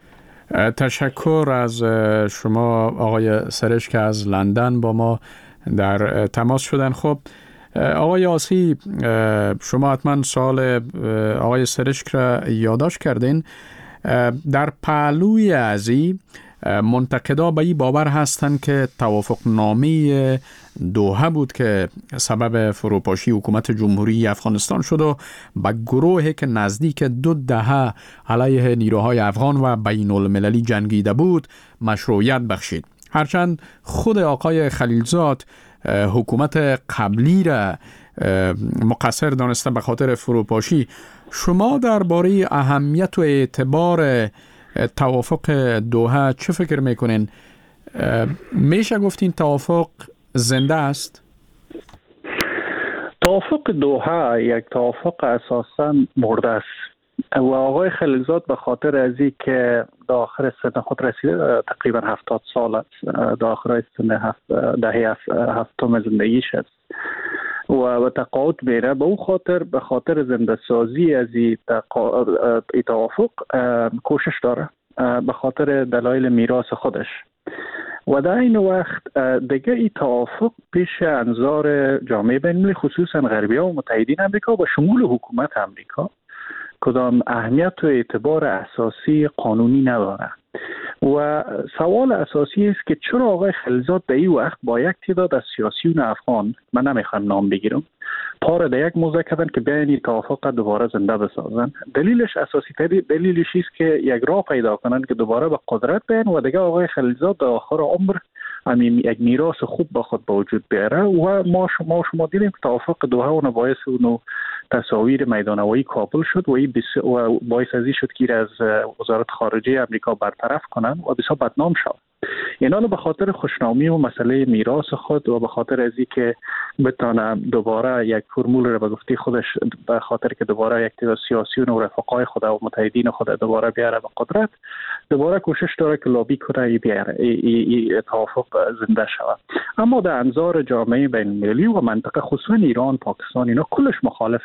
تشکر از شما آقای سرش که از لندن با ما در تماس شدن. خب آقای آسی، شما حتما سوال آقای سرشک را یادداشت کردین. در پهلوی ازی منتقدا به این باور هستند که توافقنامه دوحه بود که سبب فروپاشی حکومت جمهوری افغانستان شد و به گروهی که نزدیک 2 دهه علیه نیروهای افغان و بین المللی جنگیده بود مشروعیت بخشید. هرچند خود آقای خلیلزاد حکومت قبلی را مقصر دانسته به خاطر فروپاشی، شما درباره اهمیت و اعتبار توافق دوحه چه فکر میکنین؟ میشه گفتین توافق زنده است؟ توافق دوحه یک توافق اساساً مرده است و آقای خلیلزاد به خاطر ازی که داخل سن خود رسیده، تقریبا 70 سال است، داخل سن دهه هفتم زندگیش است و به تقاعد میره. به خاطر زنده سازی از این توافق کوشش داره به خاطر دلایل میراث خودش و در این وقت دیگه این توافق پیش انظار جامعه بین‌المللی خصوصا غربی‌ها و متحدین امریکا و شمول حکومت امریکا کدام اهمیت و اعتبار اساسی قانونی نداره و سوال اساسی است که چرا آقای خلیلزاد در این وقت با یک تعداد از سیاسیون افغان، من نمیخوام نام بگیرم، پار در یک موضوع کردن که بیاین این توافق دوباره زنده بسازن. دلیلش اساسی تری دلیلش است که یک راه پیدا کنن که دوباره به قدرت بیان و دیگه آقای خلیلزاد در آخر عمر همین یک میراث خوب با خود به وجود بیاره و ما دیدیم که توافق دوحه و باعث اونو تصاویر میدانوایی کابل شد و این باعث ازی شد که از وزارت خارجه امریکا برطرف کنن و بسیار بدنام شد. اینا به خاطر خوشنامی و مسئله میراث خود و به خاطر ازی که بتونه دوباره یک فرمول رو به گفته خودش به خاطر که دوباره یک تعداد سیاسیون و رفقای خود و متحدین خود دوباره بیاره به قدرت، دوباره کوشش داره که لابی کنه بیاره این توافق زنده شود. اما در انظار جامعه بین‌المللی و منطقه خصوصا ایران، پاکستان اینا کلش مخالف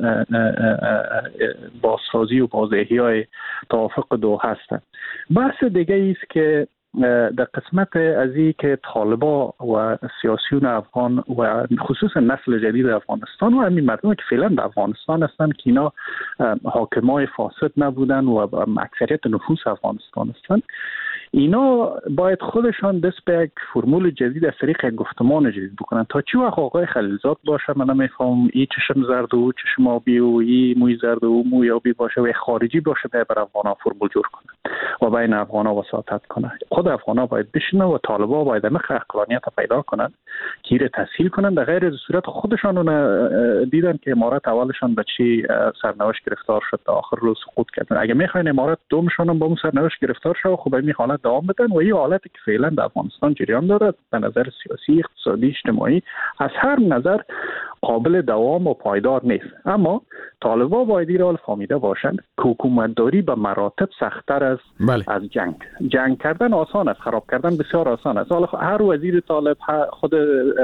بازسازی و بازاحیای توافق دوحه هستند. بحث دیگه است که در قسمت از این که طالبا و سیاسیون افغان و خصوصا نسل جدید افغانستان و همین مردم که فعلا در افغانستان هستن که اینا حاکمای فاسد نبودن و اکثریت نفوس افغانستان هستن، اینا باید خودشان دست به یک فرمول جدید از طریق یک گفتمان جدید بکنن. تا چی وقت آقای خلیلزاد باشه من نمیفهم این چشم زرد و چشم آبی و این موی زرد و موی آبی باشه و خارجی باشه بر افغانا فرمول جور کنه و بین افغانا وساطت کنه. خود افغانا باید بشینه و طالبا باید همه عقلانیت پیدا کنن که ایره تسهیل کنن. در غیر از صورت خودشان دیدن که امارات اولشان به چی سرنوشت گرفتار شد تا آخر روز سقوط کردن. اگه میخواین امارات دومشان با اون سرنوشت گرفتار شه خب این حالت دوام بدن و این حالتی که فعلا در افغانستان جریان دارد به نظر سیاسی، اقتصادی، اجتماعی از هر نظر قابل دوام و پایدار نیست. اما طالبا باید این را فهمیده باشند که حکومتداری به مراتب سخت‌تر از جنگ کردن آسان است، خراب کردن بسیار آسان است. حالا هر وزیر طالب خود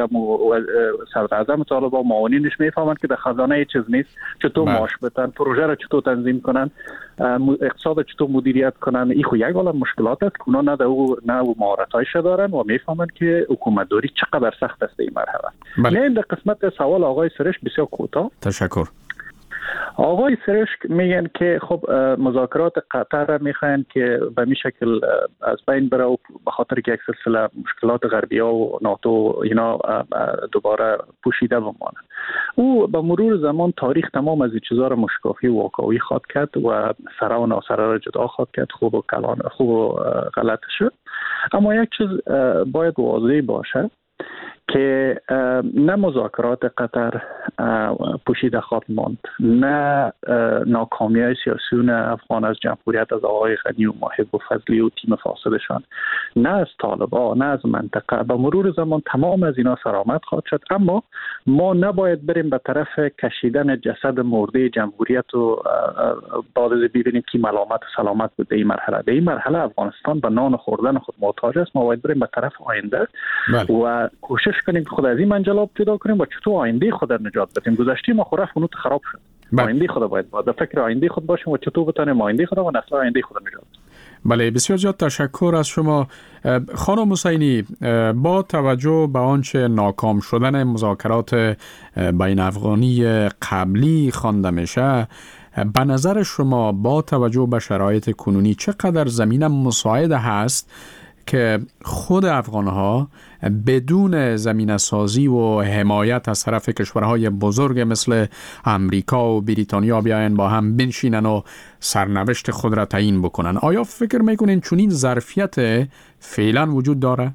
صدر اعظم طالب و معاونینش میفهمند که در خزانه چیز نیست، چطور معاش بدن، پروژه را چطور تنظیم کنن، اقتصاد چطور مدیریت کنن. این خو یک عالم مشکلات است که اونا نه مهارتایش دارن و میفهمند که حکومتداری چقدر سخت است این مرحله. نه در قسمت سوال آقای سرشک بسیار کوتاه. تشکر. آقای سرشک میگن که خب مذاکرات قطر را میخواین که به می شکل از بین بره و به خاطر که یک سلسله مشکلات غربی‌ها و ناتو اینا دوباره پوشیده بمانه. او به مرور زمان تاریخ تمام از این چیزا را مشکافی و واقعی خواد کرد و سره و ناسره را جدا خواد کرد، خوب و غلط شد. اما یک چیز باید واضح باشه که نه مذاکرات قطر پوشیده خواهد ماند، نه ناکامی‌های سیاسیون افغان از جمهوریت از آقای غنی و محب و فضلی و تیم فاسدشان، نه از طالبا، نه از منطقه. به مرور زمان تمام از اینا سرآمد خواهد شد. اما ما نباید بریم به طرف کشیدن جسد مرده جمهوریت و بعد از ببینیم که ملامت و سلامت بود. این مرحله افغانستان به نان خوردن خود محتاج است. ما باید بریم به طرف آینده و کوشش کنیم که خود از این منجلاب پیدا کنیم و چطور آینده خود را نجات بدیم. گذشته ما خورا فنوت خراب شد. آینده خود باید با فکر آینده خود باشیم و چطور بتونیم آینده خود و نسل آینده خود نجات بدیم. بله، بسیار زیاد تشکر از شما خانم حسینی. با توجه به آنچه ناکام شدن مذاکرات بین افغانی قبلی خوانده میشه، به نظر شما با توجه به شرایط کنونی چقدر زمینه مساعد هست که خود افغانها بدون زمینه سازی و حمایت از طرف کشورهای بزرگ مثل امریکا و بریتانیا بیاین با هم بنشینن و سرنوشت خود را تعیین بکنن؟ آیا فکر میکنین چنین ظرفیت فعلا وجود داره؟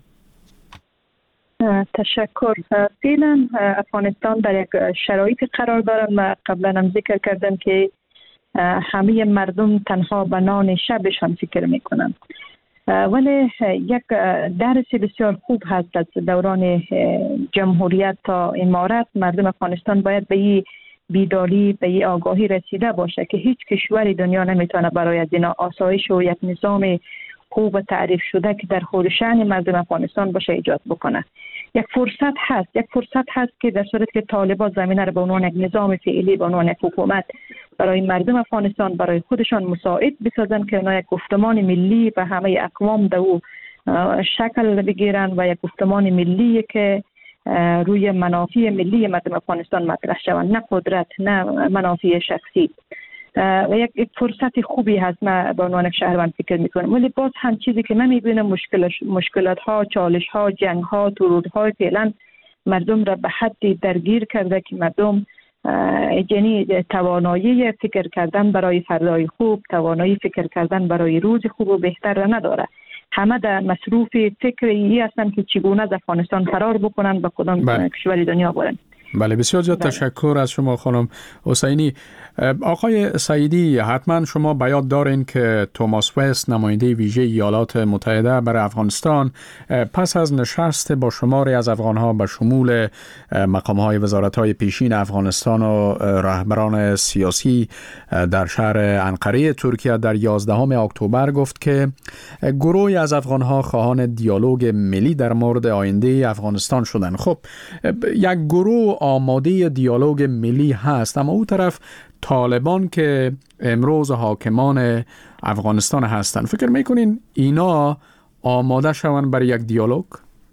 تشکر. فعلا افغانستان در یک شرایط قرار دارد. من قبلا هم ذکر کردم که همه مردم تنها به نان شبشان فکر میکنن. ولی یک درس بسیار خوب هست از دوران جمهوریت تا امارت. مردم افغانستان باید به این بیداری، به این آگاهی رسیده باشه که هیچ کشور دنیا نمیتونه برای از اینا آسایش و یک نظام خوب تعریف شده که در خور شأن مردم افغانستان باشه ایجاد بکنه. یک فرصت هست که در صورت که طالبان زمینه را به عنوان یک نظام فعلی، به عنوان یک حکومت برای مردم افغانستان برای خودشان مساعد بسازن که اونا یک گفتمان ملی و همه اقوام در او شکل بگیرن و یک گفتمان ملی که روی منافع ملی مردم افغانستان مطرح شوند، نه قدرت، نه منافع شخصی. و یک فرصت خوبی هست. من به عنوان شهروند فکر میکنم، ولی باز هم چیزی که من میبینم مشکلات ها، چالش ها، جنگ ها، ترورهای فعلا مردم را به حدی درگیر کرده که مردم یعنی توانایی فکر کردن برای فردای خوب، توانایی فکر کردن برای روز خوب و بهتر را نداره. همه در مصروف فکری هستن که چگونه از افغانستان فرار بکنن به کدام کشور دنیا برن. بله، بسیار زیاد تشکر از شما خانم حسینی. آقای سعیدی، حتما شما به یاد دارین که توماس وست، نماینده ویژه ایالات متحده برای افغانستان، پس از نشست با شماری از افغانها به شمول مقامهای وزارت‌های پیشین افغانستان و رهبران سیاسی در شهر انقره ترکیه در 11 اکتبر گفت که گروهی از افغانها خواهان دیالوگ ملی در مورد آینده افغانستان شدند. خب یک گروه آماده دیالوگ ملی هست، اما او طرف طالبان که امروز حاکمان افغانستان هستند، فکر میکنین اینا آماده شوند برای یک دیالوگ؟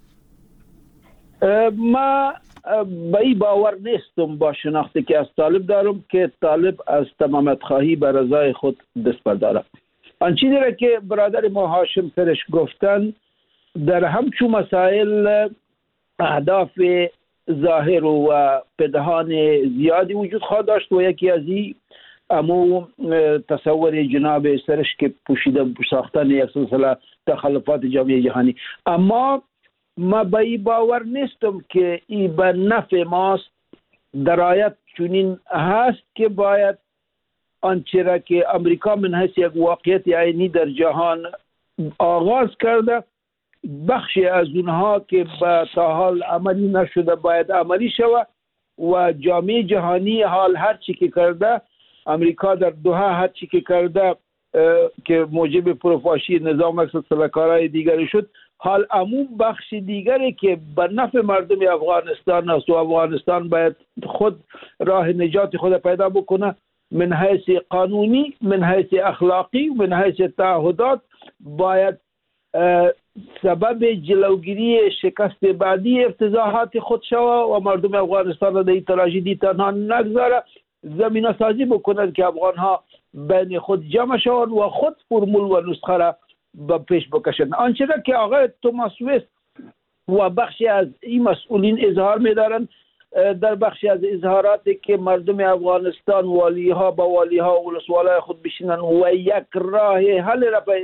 ما به این باور نیستم با شناختی که از طالب دارم که طالب از تمامیت خواهی به رضای خود دست برداره. آن چیزی را که برادر ما هاشم سرش گفتن، در همچون مسائل اهداف ظاهر و پنهان زیادی وجود خواهد داشت و یکی از این امو تصور جناب سرش که پوشیده ساختن یک سلسله تخلفات جامعه جهانی. اما ما به این باور نیستم که این به نفع ماست. درایت چنین هست که باید آنچه را که امریکا من حیث یک واقعیت عینی در جهان آغاز کرده، بخشی از اونها که تا حال عملی نشده باید عملی شود و جامعه جهانی حال هر چی که کرده، امریکا در دوحه هر چی که کرده که موجب پروفاشی نظام سلسله‌کارهای دیگری شد، حال عموم بخش دیگری که به نفع مردم افغانستان است و افغانستان باید خود راه نجات خود پیدا بکنه، من حیث قانونی، من حیث اخلاقی، من حیث تعهدات، باید سبب جلوگیری شکست بعدی افتضاحات خود شود و مردم افغانستان را در این تراژدی تنها نگذاره، زمینه سازی بکنند که افغانها بین خود جمع شوند و خود فرمول و نسخه را به پیش بکشند. آنچه را که آقای توماس وست و بخشی از این مسئولین اظهار می‌دارند، در بخشی از اظهاراتی که مردم افغانستان والیها با والیها و ولسوالای خود بشینن و یک راه حل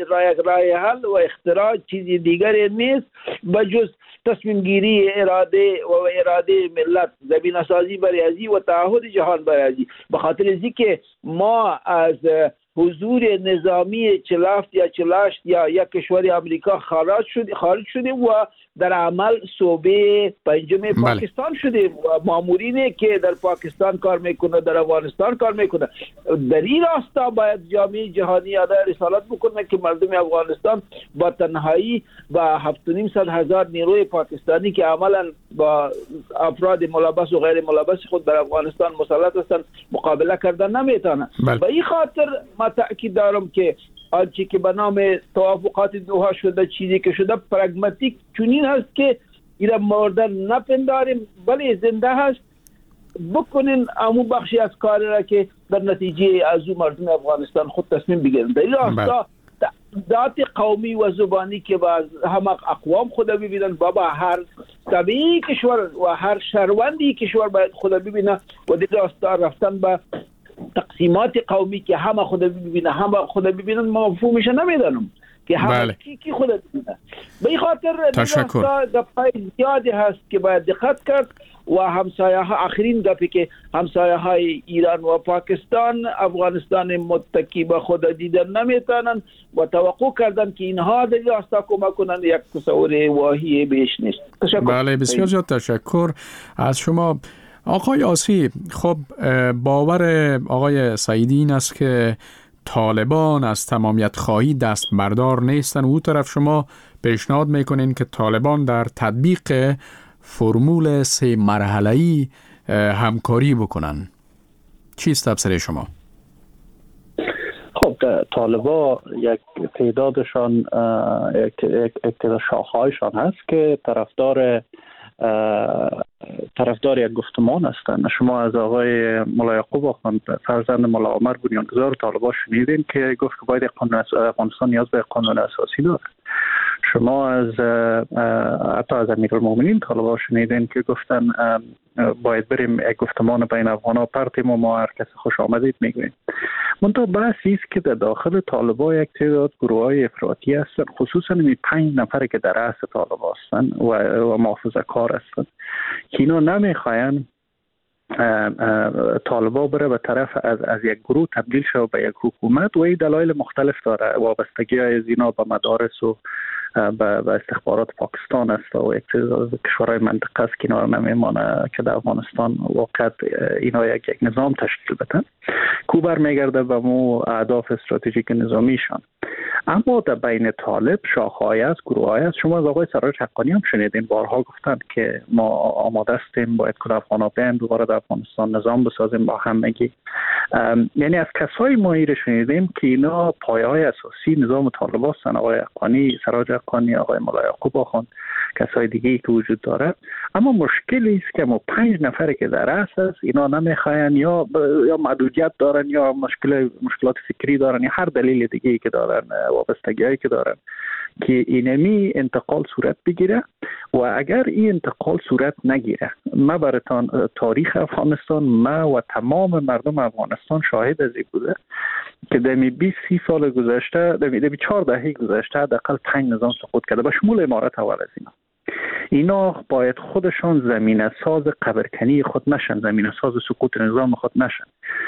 و اختراع چیزی دیگری نیست بجز تصمیم گیری اراده ملت، زمینه سازی برای ازی و تعهد جهان برای ازی. به خاطر ازی که ما از حضور نظامی 47 یا 48 یا یک کشور امریکا خارج شدیم و در عمل صوبه پنجم پاکستان شدیم و مامورینی که در پاکستان کار میکنه در افغانستان کار میکنه. در این راستا باید جامعه جهانی ادا رسالت بکنه که مردم افغانستان با تنهایی با 7,500,000 نیروی پاکستانی که عملا با افراد ملبس و غیر ملبس خود در افغانستان مسلط هستند مقابله کردن نمیتونن. به این خاطر ما تأکید دارم که آنچه که به نام توافقات دوحه شده، چیزی که شده پرگماتیک چنین هست که ایرا مردن نپنداریم ولی زنده هست، بکنین امو بخشی از کار را که در نتیجه از او مردم افغانستان خود تصمیم بگیرن. در این راستا ذات قومی و زبانی که با همه اقوام خود ببینن، بابا هر طبیعی کشور و هر شهروندی کشور باید خود ببینه و در راستا رفتن به تقسیمات قومی که همه خود ببینن مفهومش نمیدانم که همه کی خود ببینه. به این خاطر دفعه زیادی هست که باید دقت کرد و همسایه ها، آخرین دفعه که همسایه های ایران و پاکستان افغانستان متکی به خود دیدن نمیتونن و توقع کردن که اینها در راستا کمک کنند، یک تصور واهی بیش نیست. تشکر. بله، بسیار زیاد تشکر از شما آقای آسی. خب باور آقای سعیدی این است که طالبان از تمامیت خواهی دست بردار نیستن و او طرف شما پیشنهاد میکنین که طالبان در تطبیق فرمول 3 مرحله‌ای همکاری بکنن. چیست تفسیر شما؟ خب طالبا یک تعدادشان یک تعداد شاخه‌هایشان هست که طرفدار یک گفتمان هستند. شما از آقای ملا یعقوب آخوند فرزند ملا عمر بنیانگذار طالبان شنیدین که گفت که باید افغانستان نیاز به قانون اساسی داره. شما حتی از امیرالمومنین طالبان شنیدین که گفتن باید بریم یک گفتمان بین افغان‌ها پرتیم و ما هر کسی خوش آمدید میگویم. منتها بحثی است که در داخل طالبان یک تعداد گروه‌های افراطی هستند، خصوصا این 5 نفر که در رأس طالبان هستند و محافظه‌کار هستند که اینا نمیخواین طالبان بره به طرف از یک گروه تبدیل شود به یک حکومت و این دلایل مختلف داره. وابستگی های زینا به مدارس و به استخبارات پاکستان است و یک از کشورهای منطقه است که اینا نمیمانه که در افغانستان واقعا اینا یک نظام تشکیل بدن که برمیگرده به مو اهداف استراتژیک نظامیشان. اما در بین طالب شاخه‌های است، گروه‌های است. شما از آقای سراج حقانی هم شنیدین بارها گفتند که ما آماده هستیم باید که افغان‌ها بیان دوباره در افغانستان نظام بسازیم با همگی. یعنی از کسای ما رو شنیدیم که اینا پایه‌های اساسی نظام طالب هستند. آقای حقانی، سراج حقانی، آقای ملا یعقوب آخوند، کسای دیگه‌ای که وجود داره. اما مشکلی است که ما 5 نفر که در رأس است اینا نمیخواین یا محدودیت دارن یا مشکلات فکری دارن یا هر دلیل دیگه‌ای که دارن، وابستگی‌هایی که دارن که اینمی انتقال صورت بگیره. و اگر این انتقال صورت نگیره ما براتان تاریخ افغانستان، ما و تمام مردم افغانستان شاهد از این بوده که در 20-30 سال گذشته، در 4 دهه گذشته حداقل 5 نظام سقوط کرده به شمول امارات اول از اینا باید خودشان زمینه ساز قبرکنی خود نشن، زمینه ساز سقوط نظام خود نشن.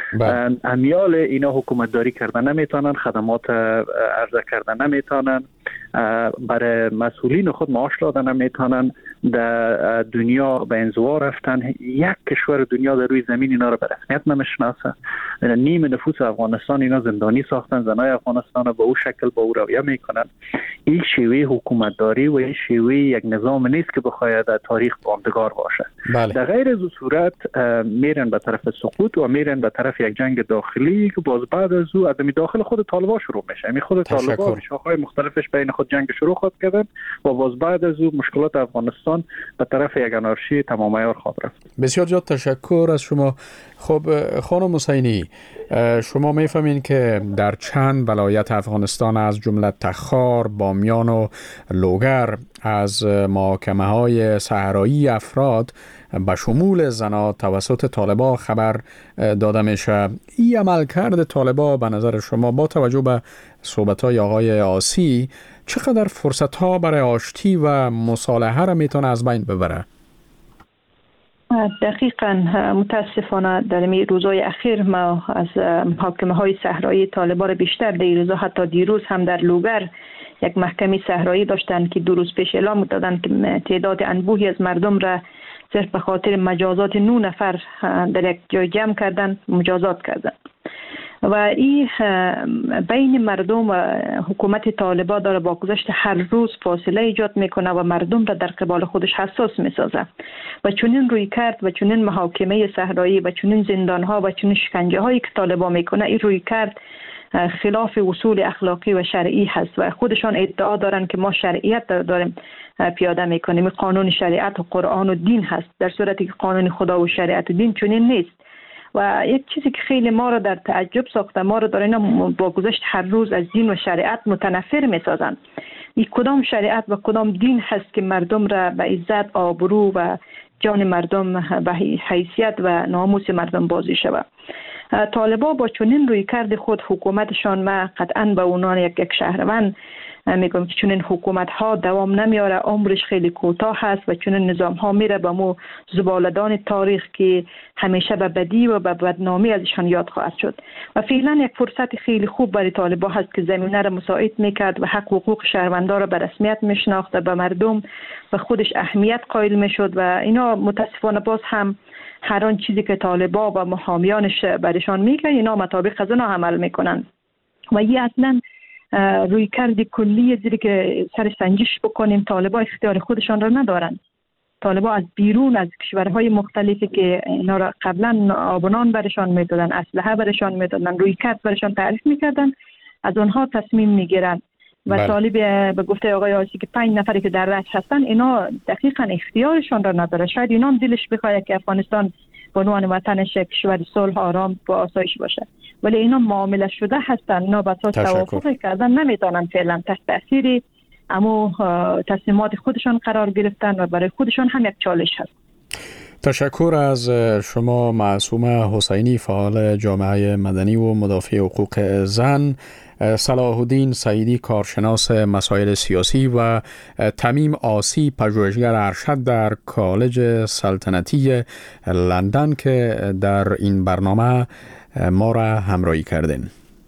امیال اینا حکومت داری کردن نمیتونن، خدمات عرضه کردن نمیتونن، برای مسئولین خود معاش دادن نمیتونن، در دنیا به انزوا رفتن. یک کشور دنیا در روی زمین اینا رو به رسمیت نمیشناسه. نیم نفوس افغانستان اینا زندانی ساختن، زنای افغانستان رو به او شکل با او رویه میکنن. این شیوه حکومت داری و این شیوه یک نظام نیست که بخواید در تاریخ ماندگار باشه. در غیر از صورت میرن به طرف سقوط و میرن به طرف یک جنگ داخلی که باز بعد از او آدمی داخل خود طالبان شروع میشه. یعنی خود طالبان شاخه‌های مختلفش بین خود جنگ شروع خود کردن و باز بعد از او مشکلات افغانستان به طرف یک انارشی تمام عیار خواهد رفت. بسیار زیاد تشکر از شما. خب خانم حسینی، شما میفهمین که در چند ولایت افغانستان از جمله تخار، بامیان و لوگر از محاکمه‌های صحرایی افراد به شمول زنان توسط طالبان خبر داده میشه. این عملکرد طالبان به نظر شما با توجه به صحبت‌های آقای آسی چقدر فرصت‌ها برای آشتی و مصالحه را میتونه از بین ببره؟ دقیقاً متاسفانه در این روزهای اخیر ما از محاکمه‌های صحرایی طالبان بیشتر در این روزها، حتی دیروز هم در لوگر یک محکمه صحرایی داشتن که 2 روز پیش اعلام دادن که تعداد انبوهی از مردم را صرف به خاطر مجازات 9 نفر در یک جای جمع کردن، مجازات کردن. و این بین مردم و حکومت طالبان داره با گذشت هر روز فاصله ایجاد میکنه و مردم را در قبال خودش حساس میسازه و چنین روی کرد و چنین محاکمه صحرایی و چنین زندان ها و چنین شکنجه هایی که طالبان میکنه، این روی کرد خلاف اصول اخلاقی و شرعی هست و خودشان ادعا دارن که ما شرعیت داریم پیاده میکنیم، قانون شریعت و قرآن و دین هست، در صورتی که قانون خدا و شریعت و دین چنین نیست. و یک چیزی که خیلی ما را در تعجب ساخته، ما را دارن با گذشت هر روز از دین و شریعت متنفر میسازن. این کدام شریعت و کدام دین هست که مردم را به عزت، آبرو و جان مردم، به حیثیت و ناموس مردم بازی شود؟ طالبان با چنین روی کرد خود حکومتشان، ما قطعا به عنوان یک شهروند میگم که چنین حکومت ها دوام نمیاره، عمرش خیلی کوتاه هست و چنین نظام ها میره به مو زبالدان تاریخ که همیشه به بدی و به بدنامی ازشان یاد خواهد شد. و فعلا یک فرصت خیلی خوب برای طالبان هست که زمینه را مساعد میکرد و حق و حقوق شهروندان را به رسمیت میشناخت و به مردم و خودش اهمیت قائل میشد. و اینا متاسفانه باز هم هر آن چیزی که طالبان و محامیانش برشان میگه اینا مطابق از اینا عمل میکنن. و این اصلا روی کرد کلی زیری که سر سنجش بکنیم، طالبان اختیار خودشان را ندارن. طالبان از بیرون از کشورهای مختلفی که اینا را قبلا آبنان برشان میدادن، اسلحه برشان میدادن، روی کرد برشان تعریف میکردن، از اونها تصمیم میگیرن و طالب به گفته آقای آسی که 5 نفری که در رأس هستن اینا دقیقاً اختیارشان را نداره. شاید اینا هم دلش بخواد که افغانستان به عنوان وطنش یک کشور صلح آرام و آسایش باشه، ولی اینا معامله شده هستن. اینا به اساس توافق کردن نمیتونن فعلا تحت تاثیر اما تصمیمات خودشان قرار گرفتن و برای خودشان هم یک چالش هست. تشکر از شما معصومه حسینی، فعال جامعه مدنی و مدافع حقوق زن، صلاح الدین سعیدی، کارشناس مسائل سیاسی و تمیم آسی، پژوهشگر ارشد در کالج سلطنتی لندن که در این برنامه ما را همراهی کردین.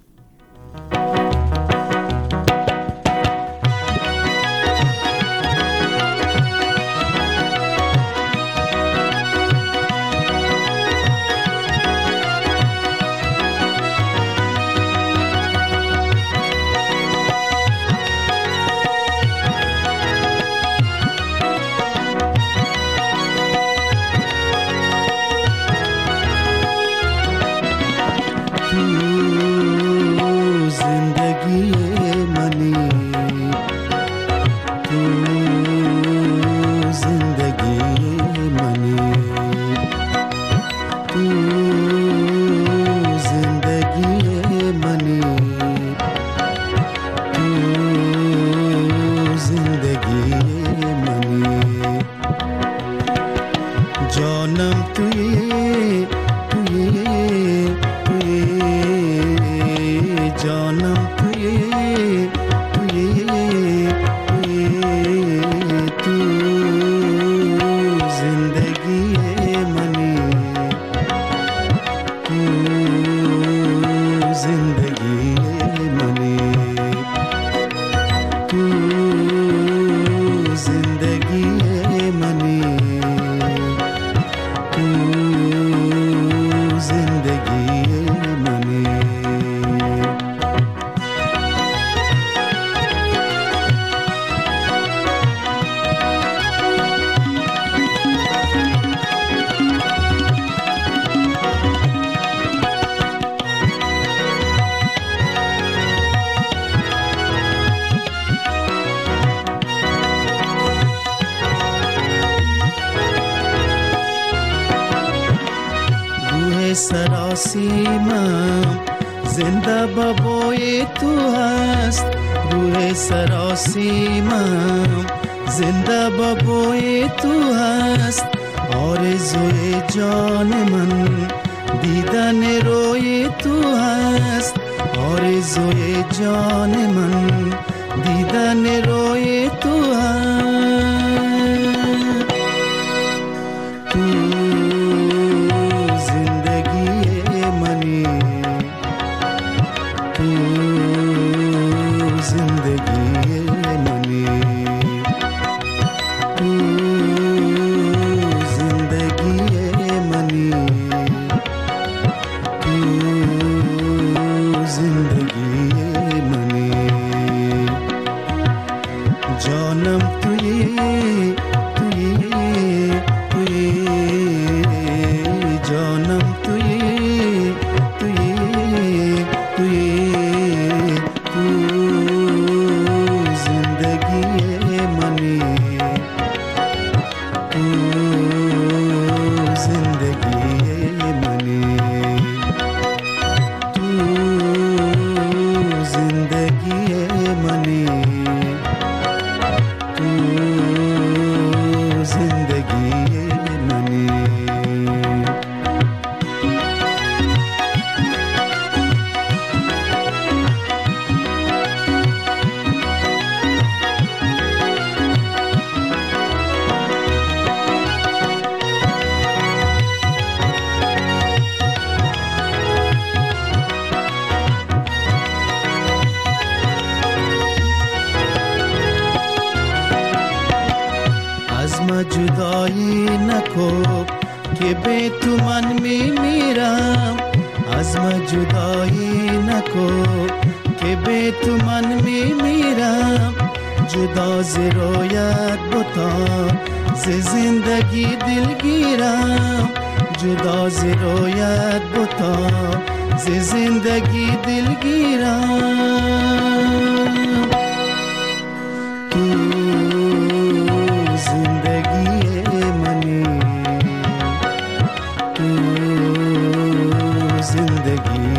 سراسیمم زنده بابای تو هست، روح سراسیمم زنده بابای تو هست، آرزوی جان من دیدن روی تو هست، آرزوی جان من دیدن روی تو هست. جدایی نکو که به تو من میمیرم، از من جدایی نکو که به تو من میمیرم، جدا ز رویت بتا ز زندگی دلگیرم، جدا ز رویت بتا ز زندگی دلگیرم تو زندگی منی تو زندگی